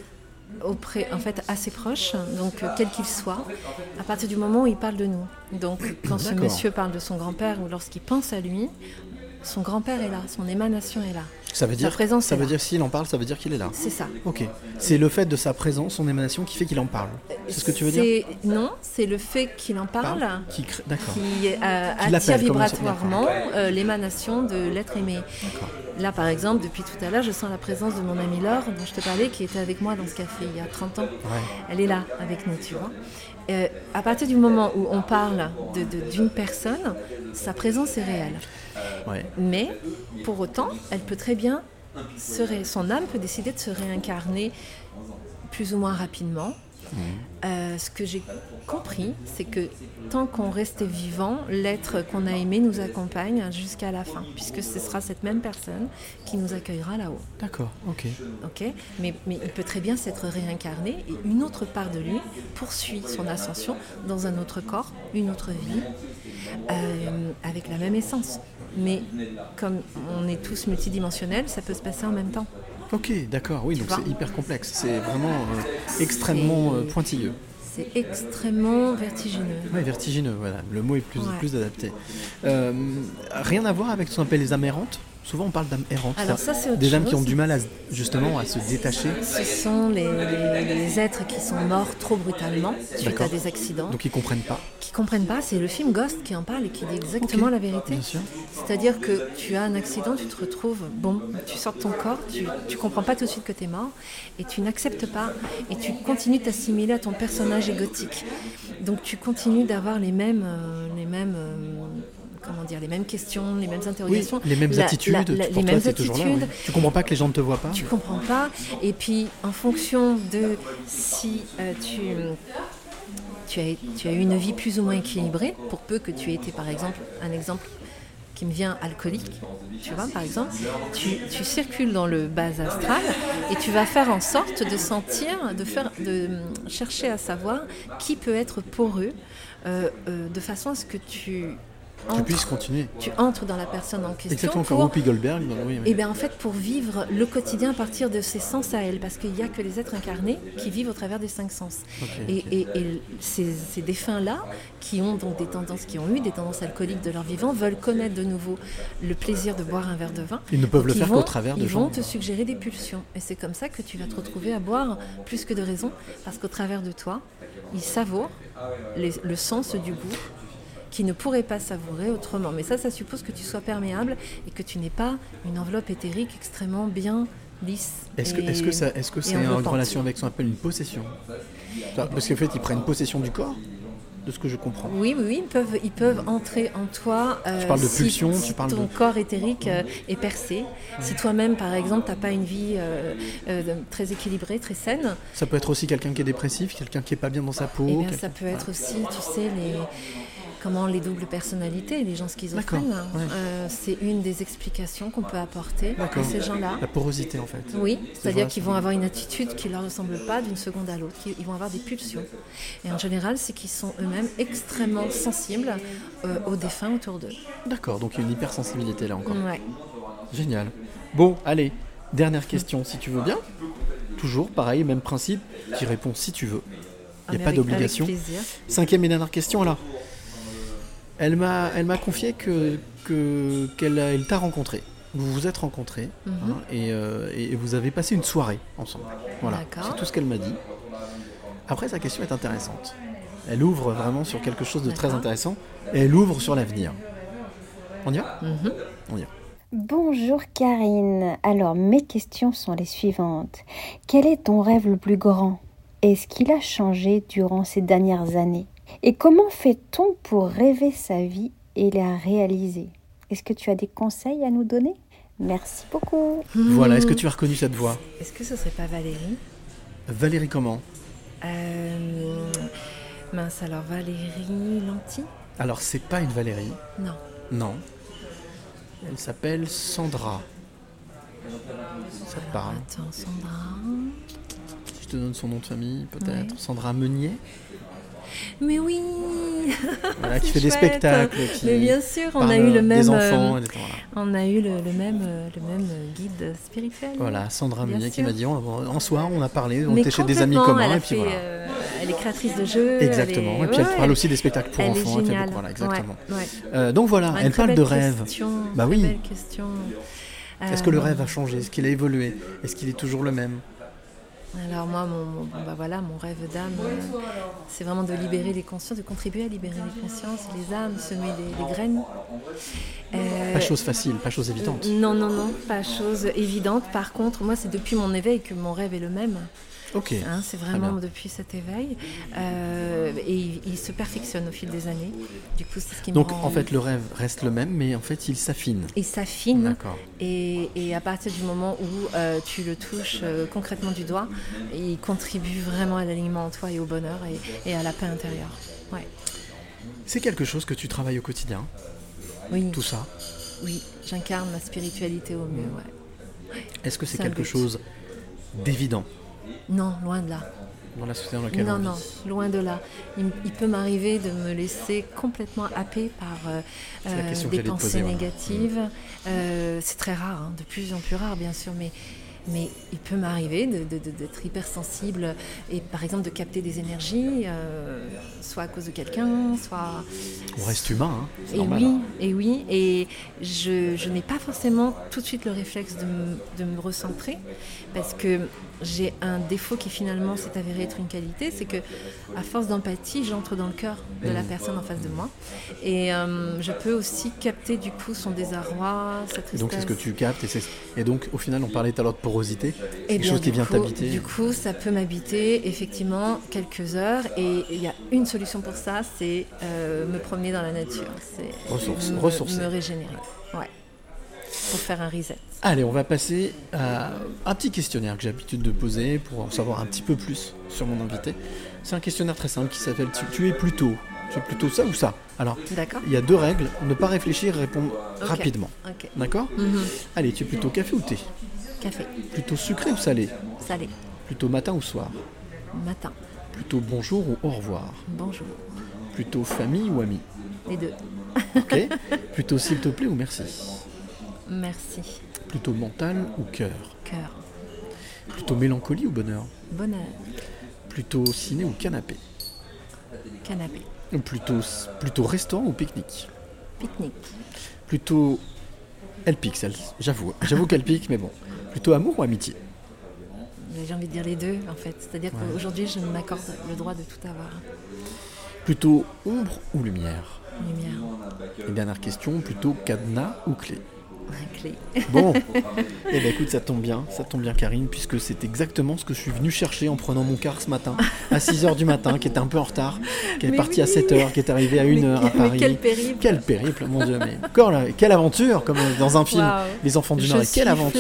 à ses proches, donc quel qu'il soit, à partir du moment où il parle de nous. Donc quand ce monsieur parle de son grand-père ou lorsqu'il pense à lui, son grand-père est là, son émanation est là. Ça veut dire s'il en parle, ça veut dire qu'il est là. C'est ça. Ok. C'est le fait de sa présence, son émanation qui fait qu'il en parle. C'est ce que tu veux dire? Non, c'est le fait qu'il en parle qui l'appelle, attire vibratoirement l'émanation de l'être aimé. D'accord. Là, par exemple, depuis tout à l'heure, je sens la présence de mon amie Laure, dont je te parlais, qui était avec moi dans ce café il y a 30 ans. Ouais. Elle est là avec nous, tu vois. À partir du moment où on parle d'une personne, sa présence est réelle. Ouais. Mais, pour autant, elle peut très bien, son âme peut décider de se réincarner plus ou moins rapidement. Ce que j'ai compris, c'est que tant qu'on reste vivant, l'être qu'on a aimé nous accompagne jusqu'à la fin, puisque ce sera cette même personne qui nous accueillera là-haut. D'accord, ok. Mais il peut très bien s'être réincarné et une autre part de lui poursuit son ascension dans un autre corps, une autre vie, avec la même essence. Mais comme on est tous multidimensionnels, ça peut se passer en même temps. Ok, d'accord, oui, donc c'est hyper complexe, c'est vraiment extrêmement pointilleux. C'est extrêmement vertigineux. Oui, vertigineux, voilà, le mot est plus adapté. Rien à voir avec ce qu'on appelle les âmes errantes? Souvent on parle d'âmes errantes, alors ça, c'est des âmes qui ont du mal à se détacher. Ce sont les êtres qui sont morts trop brutalement suite à des accidents. Donc ils comprennent pas. C'est le film Ghost qui en parle et qui dit exactement la vérité. Bien sûr. C'est-à-dire que tu as un accident, tu te retrouves, tu sors de ton corps, tu comprends pas tout de suite que tu es mort et tu n'acceptes pas et tu continues de t'assimiler à ton personnage égotique. Donc tu continues d'avoir les mêmes questions, les mêmes interrogations. Oui, les mêmes attitudes. Les mêmes attitudes. Là, oui. Tu comprends pas que les gens ne te voient pas. Tu comprends pas. Et puis, en fonction de si tu as eu une vie plus ou moins équilibrée, pour peu que tu aies été, par exemple, un exemple qui me vient alcoolique, tu vois, par exemple, tu circules dans le bas astral et tu vas faire en sorte de chercher à savoir qui peut être poreux, de façon à ce que tu puisses continuer. Tu entres dans la personne en question. Exactement comme Whoopi Goldberg. Oui. Et bien en fait, pour vivre le quotidien à partir de ses sens à elle, parce qu'il n'y a que les êtres incarnés qui vivent au travers des 5 sens. Et ces défunts-là, qui ont donc eu des tendances alcooliques de leur vivant, veulent connaître de nouveau le plaisir de boire un verre de vin. Ils ne peuvent le faire qu'au travers de gens. Ils vont te suggérer des pulsions. Et c'est comme ça que tu vas te retrouver à boire plus que de raison, parce qu'au travers de toi, ils savourent le sens du goût qui ne pourrait pas savourer autrement. Mais ça suppose que tu sois perméable et que tu n'aies pas une enveloppe éthérique extrêmement bien lisse. Est-ce que c'est en relation avec ce qu'on appelle une possession? Parce qu'en fait, ils prennent possession du corps, de ce que je comprends. Oui, ils peuvent entrer en toi. Tu parles de pulsion, ton corps éthérique est percé. Si toi-même, par exemple, tu n'as pas une vie très équilibrée, très saine. Ça peut être aussi quelqu'un qui est dépressif, quelqu'un qui n'est pas bien dans sa peau. Ça peut être aussi, tu sais, les doubles personnalités, les gens schizophrènes. C'est une des explications qu'on peut apporter à ces gens-là. La porosité, en fait. Oui, c'est-à-dire qu'ils vont avoir une attitude qui ne leur ressemble pas d'une seconde à l'autre. Ils vont avoir des pulsions. Et en général, c'est qu'ils sont eux-mêmes extrêmement sensibles aux défunts autour d'eux. D'accord, donc il y a une hypersensibilité là encore. Ouais. Génial. Bon, allez, dernière question, si tu veux bien. Toujours, pareil, même principe. Tu réponds si tu veux. Il n'y a pas d'obligation. 5e et dernière question, là. Elle m'a confié qu'elle t'a rencontré. Vous vous êtes rencontrés et vous avez passé une soirée ensemble. Voilà, c'est tout ce qu'elle m'a dit. Après, sa question est intéressante. Elle ouvre vraiment sur quelque chose de très intéressant et elle ouvre sur l'avenir. On y va ? On y va. Bonjour Karine. Alors mes questions sont les suivantes. Quel est ton rêve le plus grand ? Est-ce qu'il a changé durant ces dernières années ? Et comment fait-on pour rêver sa vie et la réaliser ? Est-ce que tu as des conseils à nous donner ? Merci beaucoup. Voilà, est-ce que tu as reconnu cette voix ? Est-ce que ce serait pas Valérie ? Valérie comment ? Mince, alors Valérie Lanty ? Alors, c'est pas une Valérie. Non. Non. Elle s'appelle Sandra. Ça te parle ? Attends, Sandra... Si je te donne son nom de famille, peut-être. Ouais. Sandra Meunier ? Mais oui. Voilà, qui fait des spectacles. Qui mais bien sûr, on a eu le même. Des enfants, on a eu le même guide spirituel. Voilà, Sandra Meunier qui m'a dit en soir, on a parlé, on était chez des amis communs et puis voilà. Elle est créatrice de jeux. Exactement. Et puis elle parle aussi des spectacles pour enfants. Elle est géniale. Voilà, exactement. Ouais. Donc voilà, elle parle de rêve. Bah oui. Belle question. Est-ce que le rêve a changé ? Est-ce qu'il a évolué ? Est-ce qu'il est toujours le même ? Alors moi, mon rêve d'âme, c'est vraiment de libérer les consciences, de contribuer à libérer les consciences, les âmes, semer des graines. Pas chose facile, pas chose évidente. Non, pas chose évidente. Par contre, moi, c'est depuis mon éveil que mon rêve est le même. Ok. C'est vraiment depuis cet éveil. Et il se perfectionne au fil des années. Du coup, c'est ce qui Donc, en fait, le rêve reste le même, mais en fait, il s'affine. Il s'affine. D'accord. Et à partir du moment où tu le touches concrètement du doigt, il contribue vraiment à l'alignement en toi et au bonheur et à la paix intérieure. Ouais. C'est quelque chose que tu travailles au quotidien ? Oui. Tout ça ? Oui, j'incarne ma spiritualité au mieux, ouais. Est-ce que c'est quelque chose d'évident ? Non, loin de là. Dans la société dans laquelle on vit. Non, loin de là. Il peut m'arriver de me laisser complètement happer par des pensées négatives. C'est très rare, de plus en plus rare bien sûr, mais il peut m'arriver d'être hypersensible et par exemple de capter des énergies, soit à cause de quelqu'un, soit... On reste humain, c'est normal. Oui, et je n'ai pas forcément tout de suite le réflexe de me recentrer, parce que j'ai un défaut qui finalement s'est avéré être une qualité, c'est que à force d'empathie, j'entre dans le cœur de la personne en face de moi, et je peux aussi capter du coup son désarroi, sa tristesse. Donc c'est ce que tu captes, et donc au final on parlait tout à l'heure de porosité, c'est quelque chose qui vient t'habiter. Du coup ça peut m'habiter effectivement quelques heures, et il y a une solution pour ça, c'est me promener dans la nature, c'est ressourcer. Me régénérer, ouais, pour faire un reset. Allez, on va passer à un petit questionnaire que j'ai l'habitude de poser pour en savoir un petit peu plus sur mon invité. C'est un questionnaire très simple qui s'appelle tu es plutôt ça ou ça. Alors, il y a 2 règles, ne pas réfléchir, répondre rapidement. Okay. D'accord ? Allez, tu es plutôt café ou thé ? Café. Plutôt sucré ou salé ? Salé. Plutôt matin ou soir ? Matin. Plutôt bonjour ou au revoir ? Bonjour. Plutôt famille ou amis ? Les 2. Ok. Plutôt s'il te plaît ou merci ? Merci. Plutôt mental ou cœur ? Cœur. Plutôt mélancolie ou bonheur ? Bonheur. Plutôt ciné ou canapé ? Canapé. Plutôt restaurant ou pique-nique ? Pique-nique. Plutôt... Elle pique, celle, j'avoue qu'elle pique, mais bon. Plutôt amour ou amitié ? J'ai envie de dire les 2, en fait. C'est-à-dire qu'aujourd'hui, je m'accorde le droit de tout avoir. Plutôt ombre ou lumière ? Lumière. Et dernière question, plutôt cadenas ou clé ? Clé. Bon, eh ben écoute, ça tombe bien Karine, puisque c'est exactement ce que je suis venu chercher en prenant mon car ce matin, à 6h du matin, qui était un peu en retard, qui est parti à 7h, qui est arrivé à 1h à Paris. Quel périple, mon Dieu, mais encore là, quelle aventure, comme dans un film, Les Enfants du Nord, quelle aventure.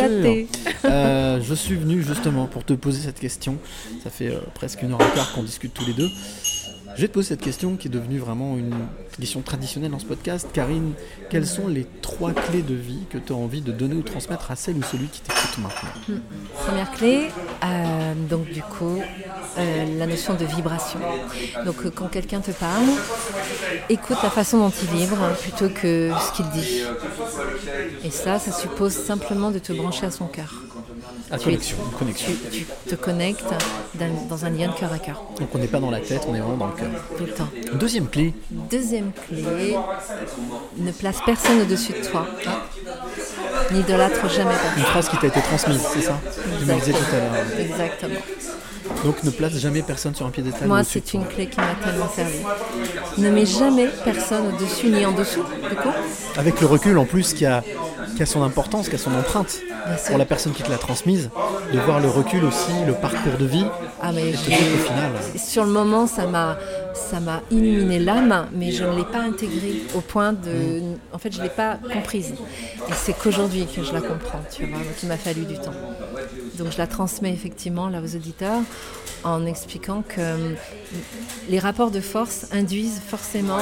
Je suis venu justement pour te poser cette question, ça fait presque 1h15 qu'on discute tous les deux. Je vais te poser cette question qui est devenue vraiment une question traditionnelle dans ce podcast. Karine, quelles sont les 3 clés de vie que tu as envie de donner ou transmettre à celle ou celui qui t'écoute maintenant ? Première clé, donc du coup, la notion de vibration. Donc quand quelqu'un te parle, écoute la façon dont il vibre plutôt que ce qu'il dit. Et ça suppose simplement de te brancher à son cœur. Connexion. Tu te connectes dans un lien de cœur à cœur. Donc on n'est pas dans la tête, on est vraiment dans le cœur. Tout le temps. Deuxième clé, ne place personne au-dessus de toi. N'idolâtre jamais personne. Une phrase qui t'a été transmise, c'est ça ? Tu me disais tout à l'heure. Exactement. Donc ne place jamais personne sur un piédestal. Moi, c'est une clé qui m'a tellement servi. Ne mets jamais personne au-dessus ni en dessous, du coup. Avec le recul en plus qui a son importance, qui a son empreinte pour la personne qui te l'a transmise, de voir le recul aussi, le parcours de vie. Ah mais au final. Sur le moment, ça m'a illuminé l'âme, mais je ne l'ai pas intégrée au point de... En fait, je ne l'ai pas comprise. Et c'est qu'aujourd'hui que je la comprends, tu vois, donc il m'a fallu du temps. Donc je la transmets effectivement là aux auditeurs en expliquant que les rapports de force induisent forcément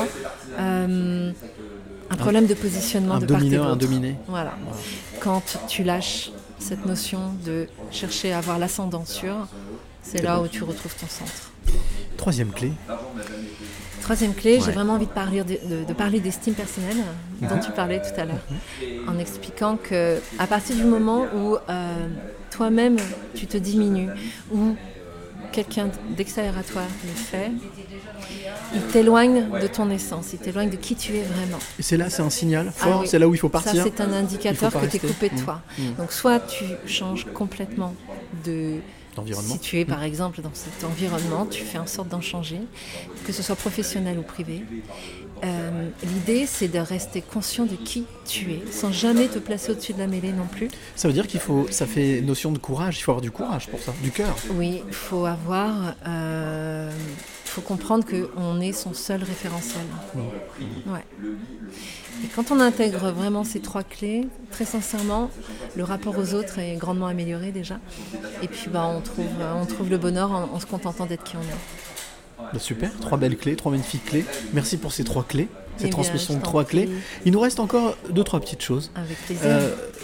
un problème de positionnement de part et d'autre. Un dominé. Voilà. Quand tu lâches cette notion de chercher à avoir l'ascendant sur, c'est là où tu retrouves ton centre. Troisième clé, j'ai vraiment envie de parler d'estime personnelle dont tu parlais tout à l'heure, en expliquant que à partir du moment où toi-même tu te diminues, ou quelqu'un d'extérieur à toi le fait, il t'éloigne de ton essence, il t'éloigne de qui tu es vraiment. Et c'est un signal fort, oui. C'est là où il faut partir. Ça, c'est un indicateur que tu es coupé de toi. Donc soit tu changes complètement d'environnement. Si tu es par exemple dans cet environnement, tu fais en sorte d'en changer, que ce soit professionnel ou privé. L'idée, c'est de rester conscient de qui tu es, sans jamais te placer au-dessus de la mêlée non plus. Ça veut dire ça fait notion de courage, il faut avoir du courage pour ça, du cœur. Oui, il faut comprendre qu'on est son seul référentiel. Ouais. Et quand on intègre vraiment ces trois clés, très sincèrement, le rapport aux autres est grandement amélioré déjà. Et puis on trouve le bonheur en se contentant d'être qui on est. Super, 3 belles clés, 3 magnifiques clés. Merci pour ces 3 clés, cette transmission de 3 clés. Il nous reste encore 2-3 petites choses. Avec plaisir.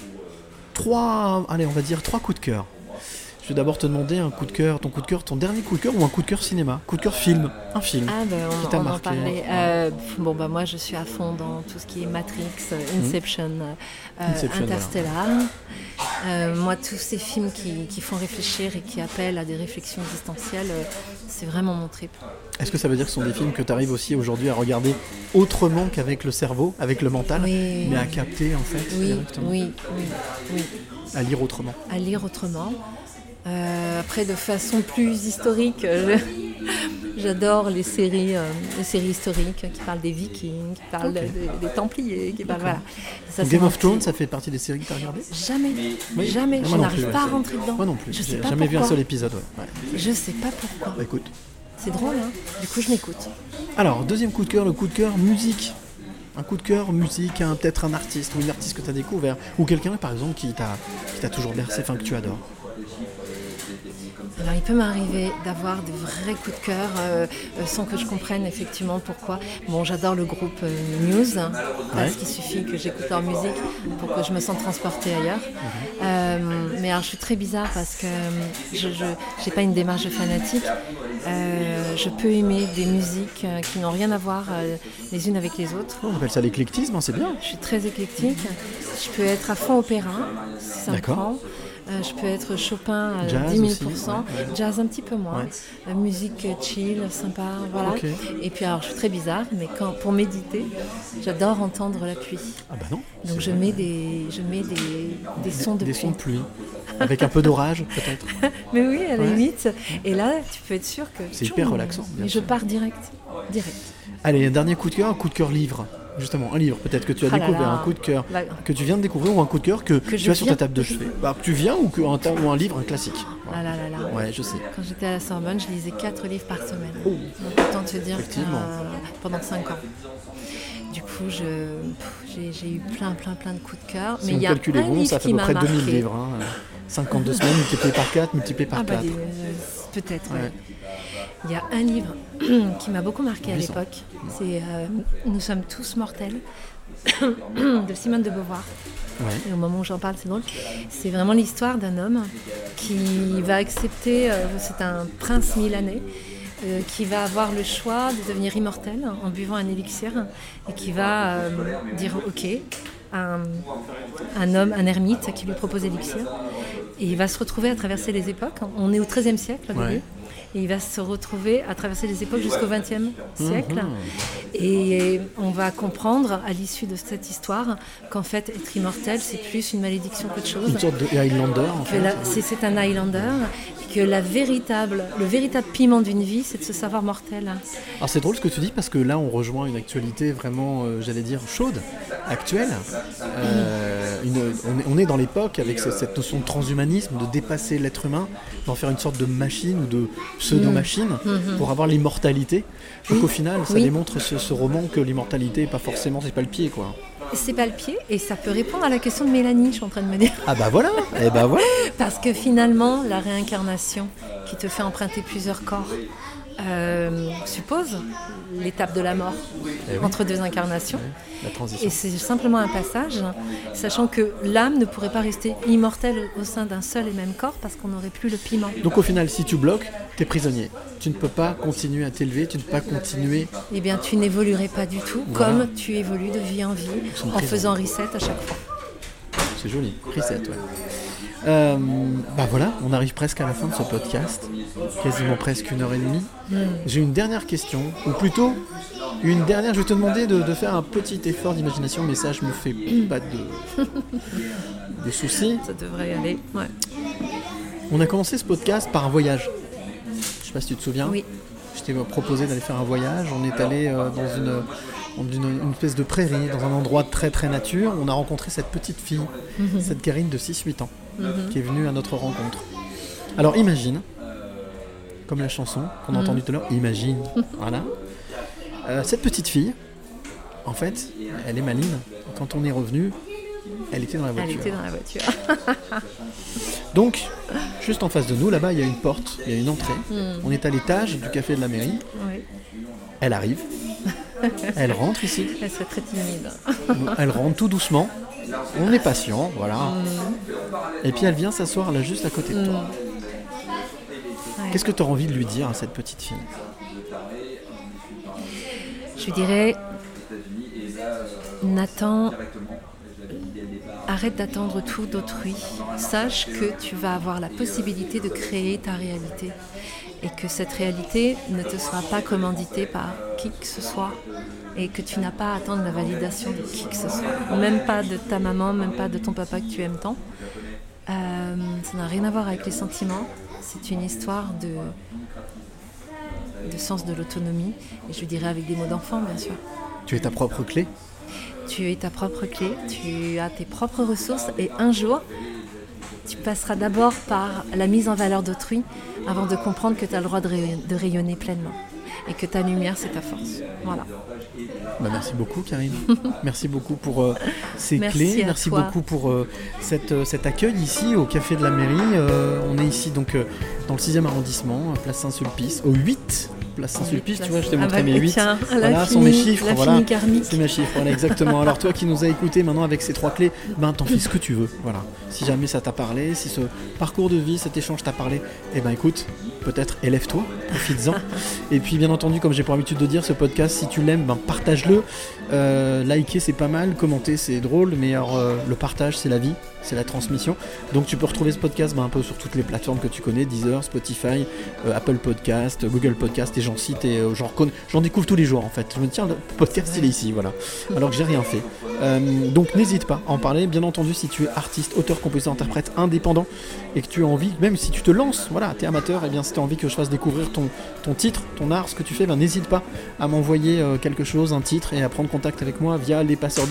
3 coups de cœur. Je vais d'abord te demander ton coup de cœur, ton dernier coup de cœur ou un coup de cœur cinéma, coup de cœur film, un film qui t'a marqué. Moi je suis à fond dans tout ce qui est Matrix, Inception, Interstellar. Moi tous ces films qui font réfléchir et qui appellent à des réflexions existentielles, c'est vraiment mon trip. Est-ce que ça veut dire que ce sont des films que tu arrives aussi aujourd'hui à regarder autrement qu'avec le cerveau, avec le mental, mais à capter en fait directement? Oui. À lire autrement. Après, de façon plus historique, j'adore les séries historiques qui parlent des Vikings, qui parlent des Templiers, qui parlent voilà. Ça, Game of Thrones, ça fait partie des séries que tu as regardées? Jamais. Je n'arrive pas à rentrer dedans. Moi non plus. J'ai jamais vu un seul épisode. Ouais. Je sais pas pourquoi. Bah, écoute. C'est drôle, hein. Du coup, je m'écoute. Alors, deuxième coup de cœur, le coup de cœur musique. Un coup de cœur musique, peut-être un artiste ou une artiste que tu as découvert, ou quelqu'un par exemple qui t'a toujours bercé, que tu adores. Alors il peut m'arriver d'avoir des vrais coups de cœur sans que je comprenne effectivement pourquoi. Bon, j'adore le groupe Muse, parce qu'il suffit que j'écoute leur musique pour que je me sente transportée ailleurs. Mais alors je suis très bizarre parce que je n'ai pas une démarche de fanatique. Je peux aimer des musiques qui n'ont rien à voir les unes avec les autres. On appelle ça l'éclectisme, c'est bien. Je suis très éclectique. Je peux être à fond opéra, si ça me prend. Je peux être Chopin à 10 000%, jazz un petit peu moins, musique chill, sympa, voilà. Okay. Et puis alors je suis très bizarre, mais pour méditer, j'adore entendre la pluie. Ah bah non. Donc je mets des sons de pluie. Des sons de pluie, avec un peu d'orage peut-être. Mais oui, à la limite. Et là, tu peux être sûr que... C'est hyper relaxant. Et je pars direct. Allez, un dernier coup de cœur, un coup de cœur livre. Justement, un livre peut-être que tu as découvert, un coup de cœur que tu viens de découvrir ou un coup de cœur que tu as sur ta table de chevet. Tu viens ou un livre, un classique. Ouais, je sais. Quand j'étais à la Sorbonne, je lisais 4 livres par semaine. Donc autant te dire pendant 5 ans. Du coup, j'ai eu plein de coups de cœur. Si mais il y a un livre ça fait à peu près 2000 livres. 52 semaines multiplié par 4, multiplié par 4. Peut-être, ouais. Il y a un livre qui m'a beaucoup marqué à l'époque, c'est Nous sommes tous mortels de Simone de Beauvoir. Ouais. Et au moment où j'en parle, c'est drôle. C'est vraiment l'histoire d'un homme qui va accepter, c'est un prince milanais, qui va avoir le choix de devenir immortel en buvant un élixir et qui va dire OK à un homme, un ermite qui lui propose l'élixir. Et il va se retrouver à traverser les époques. On est au XIIIe siècle au début. Et il va se retrouver à traverser les époques jusqu'au XXe siècle. Et on va comprendre, à l'issue de cette histoire, qu'en fait, être immortel, c'est plus une malédiction qu'autre chose. Une sorte de Highlander, en fait. C'est un Highlander. Que le véritable piment d'une vie, c'est de se savoir mortel. Alors c'est drôle ce que tu dis, parce que là on rejoint une actualité vraiment, j'allais dire, chaude, actuelle. On est dans l'époque avec cette notion de transhumanisme, de dépasser l'être humain, d'en faire une sorte de machine ou de pseudo-machine pour avoir l'immortalité. Donc au final, ça démontre ce roman que l'immortalité, c'est pas le pied, quoi. C'est pas le pied, et ça peut répondre à la question de Mélanie, je suis en train de me dire. Ah bah voilà, et bah voilà. Parce que finalement, la réincarnation qui te fait emprunter plusieurs corps suppose l'étape de la mort entre deux incarnations. La transition. Et c'est simplement un passage, sachant que l'âme ne pourrait pas rester immortelle au sein d'un seul et même corps parce qu'on n'aurait plus le piment. Donc au final, si tu bloques, t'es prisonnier. Tu ne peux pas continuer à t'élever, tu ne peux pas continuer... Eh bien, tu n'évoluerais pas du tout, comme tu évolues de vie en vie, en faisant reset à chaque fois. C'est joli, reset, ouais. Bah voilà, on arrive presque à la fin de ce podcast, quasiment presque 1h30. J'ai une dernière question, ou plutôt je vais te demander de faire un petit effort d'imagination, mais ça je me fais pas de soucis. Ça devrait y aller, ouais. On a commencé ce podcast par un voyage, je sais pas si tu te souviens. Oui. Je t'ai proposé d'aller faire un voyage, on est allé dans une espèce de prairie, dans un endroit très très nature. On a rencontré cette petite fille, cette Karine de 6-8 ans, qui est venue à notre rencontre. Alors imagine, comme la chanson qu'on a entendue tout à l'heure, imagine, voilà. Cette petite fille, en fait, elle est maligne. Quand on est revenu, elle était dans la voiture. Donc, juste en face de nous, là-bas, il y a une porte, il y a une entrée. On est à l'étage du café de la mairie. Oui. Elle arrive. Elle rentre ici. Elle serait très timide. Elle rentre tout doucement. On est patient, voilà. Et puis elle vient s'asseoir là juste à côté de toi. Ouais. Qu'est-ce que tu as envie de lui dire à cette petite fille ? Je lui dirais, Nathan, arrête d'attendre tout d'autrui. Sache que tu vas avoir la possibilité de créer ta réalité. Et que cette réalité ne te sera pas commanditée par qui que ce soit. Et que tu n'as pas à attendre la validation de qui que ce soit. Même pas de ta maman, même pas de ton papa que tu aimes tant. Ça n'a rien à voir avec les sentiments. C'est une histoire de sens de l'autonomie. Et je dirais avec des mots d'enfant, bien sûr. Tu es ta propre clé ? Tu es ta propre clé, tu as tes propres ressources. Et un jour, tu passeras d'abord par la mise en valeur d'autrui avant de comprendre que tu as le droit de rayonner pleinement. Et que ta lumière, c'est ta force. Voilà. Bah, merci beaucoup, Karine. Merci beaucoup pour ces clés. Merci beaucoup pour cet accueil ici au Café de la Mairie. On est ici donc dans le 6e arrondissement, place Saint-Sulpice, au 8. Place Saint-Sulpice, tu vois, je t'ai montré mes 8. Tiens, voilà, sont mes chiffres. Voilà, karmique. c'est mes chiffres, voilà, exactement. Alors toi qui nous as écoutés maintenant avec ces 3 clés, ben t'en fais ce que tu veux. Voilà. Si jamais ça t'a parlé, si ce parcours de vie, cet échange t'a parlé, eh ben écoute, peut-être élève-toi, profites-en. Et puis bien entendu, comme j'ai pour habitude de dire, ce podcast, si tu l'aimes, ben partage-le. Liker c'est pas mal, commenter c'est drôle, mais alors, le partage c'est la vie, c'est la transmission. Donc tu peux retrouver ce podcast un peu sur toutes les plateformes que tu connais, Deezer, Spotify, Apple Podcast, Google Podcast, et j'en cite et j'en découvre tous les jours en fait. Je me dis tiens, le podcast il est ici, voilà, alors que j'ai rien fait. Donc n'hésite pas à en parler. Bien entendu, si tu es artiste, auteur, compositeur, interprète indépendant et que tu as envie, même si tu te lances, voilà, t'es amateur, et bien si tu as envie que je fasse découvrir ton titre, ton art, ce que tu fais, ben n'hésite pas à m'envoyer quelque chose, un titre, et à prendre contact avec moi via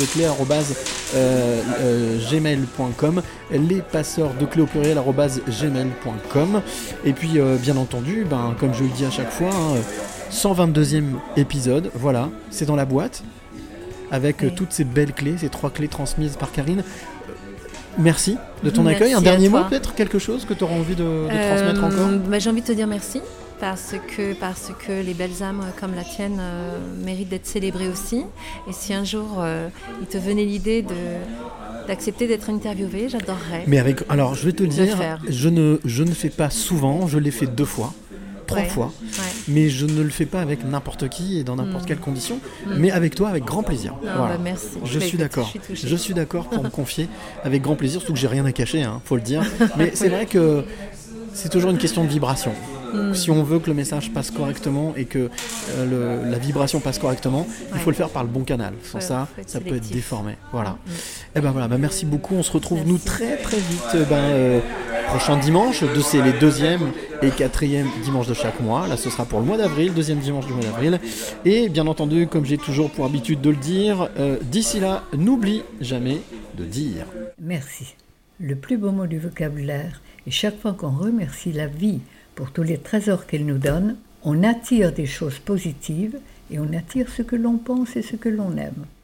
lespasseursdeclés@gmail.com, lespasseursdeclés au pluriel @gmail.com. Et puis bien entendu, ben comme je le dis à chaque fois, 122e épisode, voilà, c'est dans la boîte avec toutes ces belles clés, ces 3 clés transmises par Karine. Merci de ton accueil. Un dernier mot, peut-être quelque chose que tu auras envie de transmettre encore ? J'ai envie de te dire merci. Parce que les belles âmes comme la tienne méritent d'être célébrées aussi. Et si un jour il te venait l'idée d'accepter d'être interviewé, j'adorerais. Mais alors je vais te dire, je ne fais pas souvent, je l'ai fait 2 fois. 3 fois, mais je ne le fais pas avec n'importe qui et dans n'importe quelle condition, mais avec toi, avec grand plaisir. Voilà. Bah merci. Je suis d'accord. Je suis d'accord pour me confier avec grand plaisir, surtout que j'ai rien à cacher, faut le dire. Mais c'est vrai que c'est toujours une question de vibration. Si on veut que le message passe correctement et que la vibration passe correctement, il faut le faire par le bon canal. Sans ça peut être déformé. Voilà. Et ben voilà, merci beaucoup. On se retrouve nous très très vite. Prochain dimanche, c'est les 2e et 4e dimanches de chaque mois. Là, ce sera pour le mois d'avril, 2e dimanche du mois d'avril. Et bien entendu, comme j'ai toujours pour habitude de le dire, d'ici là, n'oublie jamais de dire. Merci. Le plus beau mot du vocabulaire. Et chaque fois qu'on remercie la vie pour tous les trésors qu'elle nous donne, on attire des choses positives et on attire ce que l'on pense et ce que l'on aime.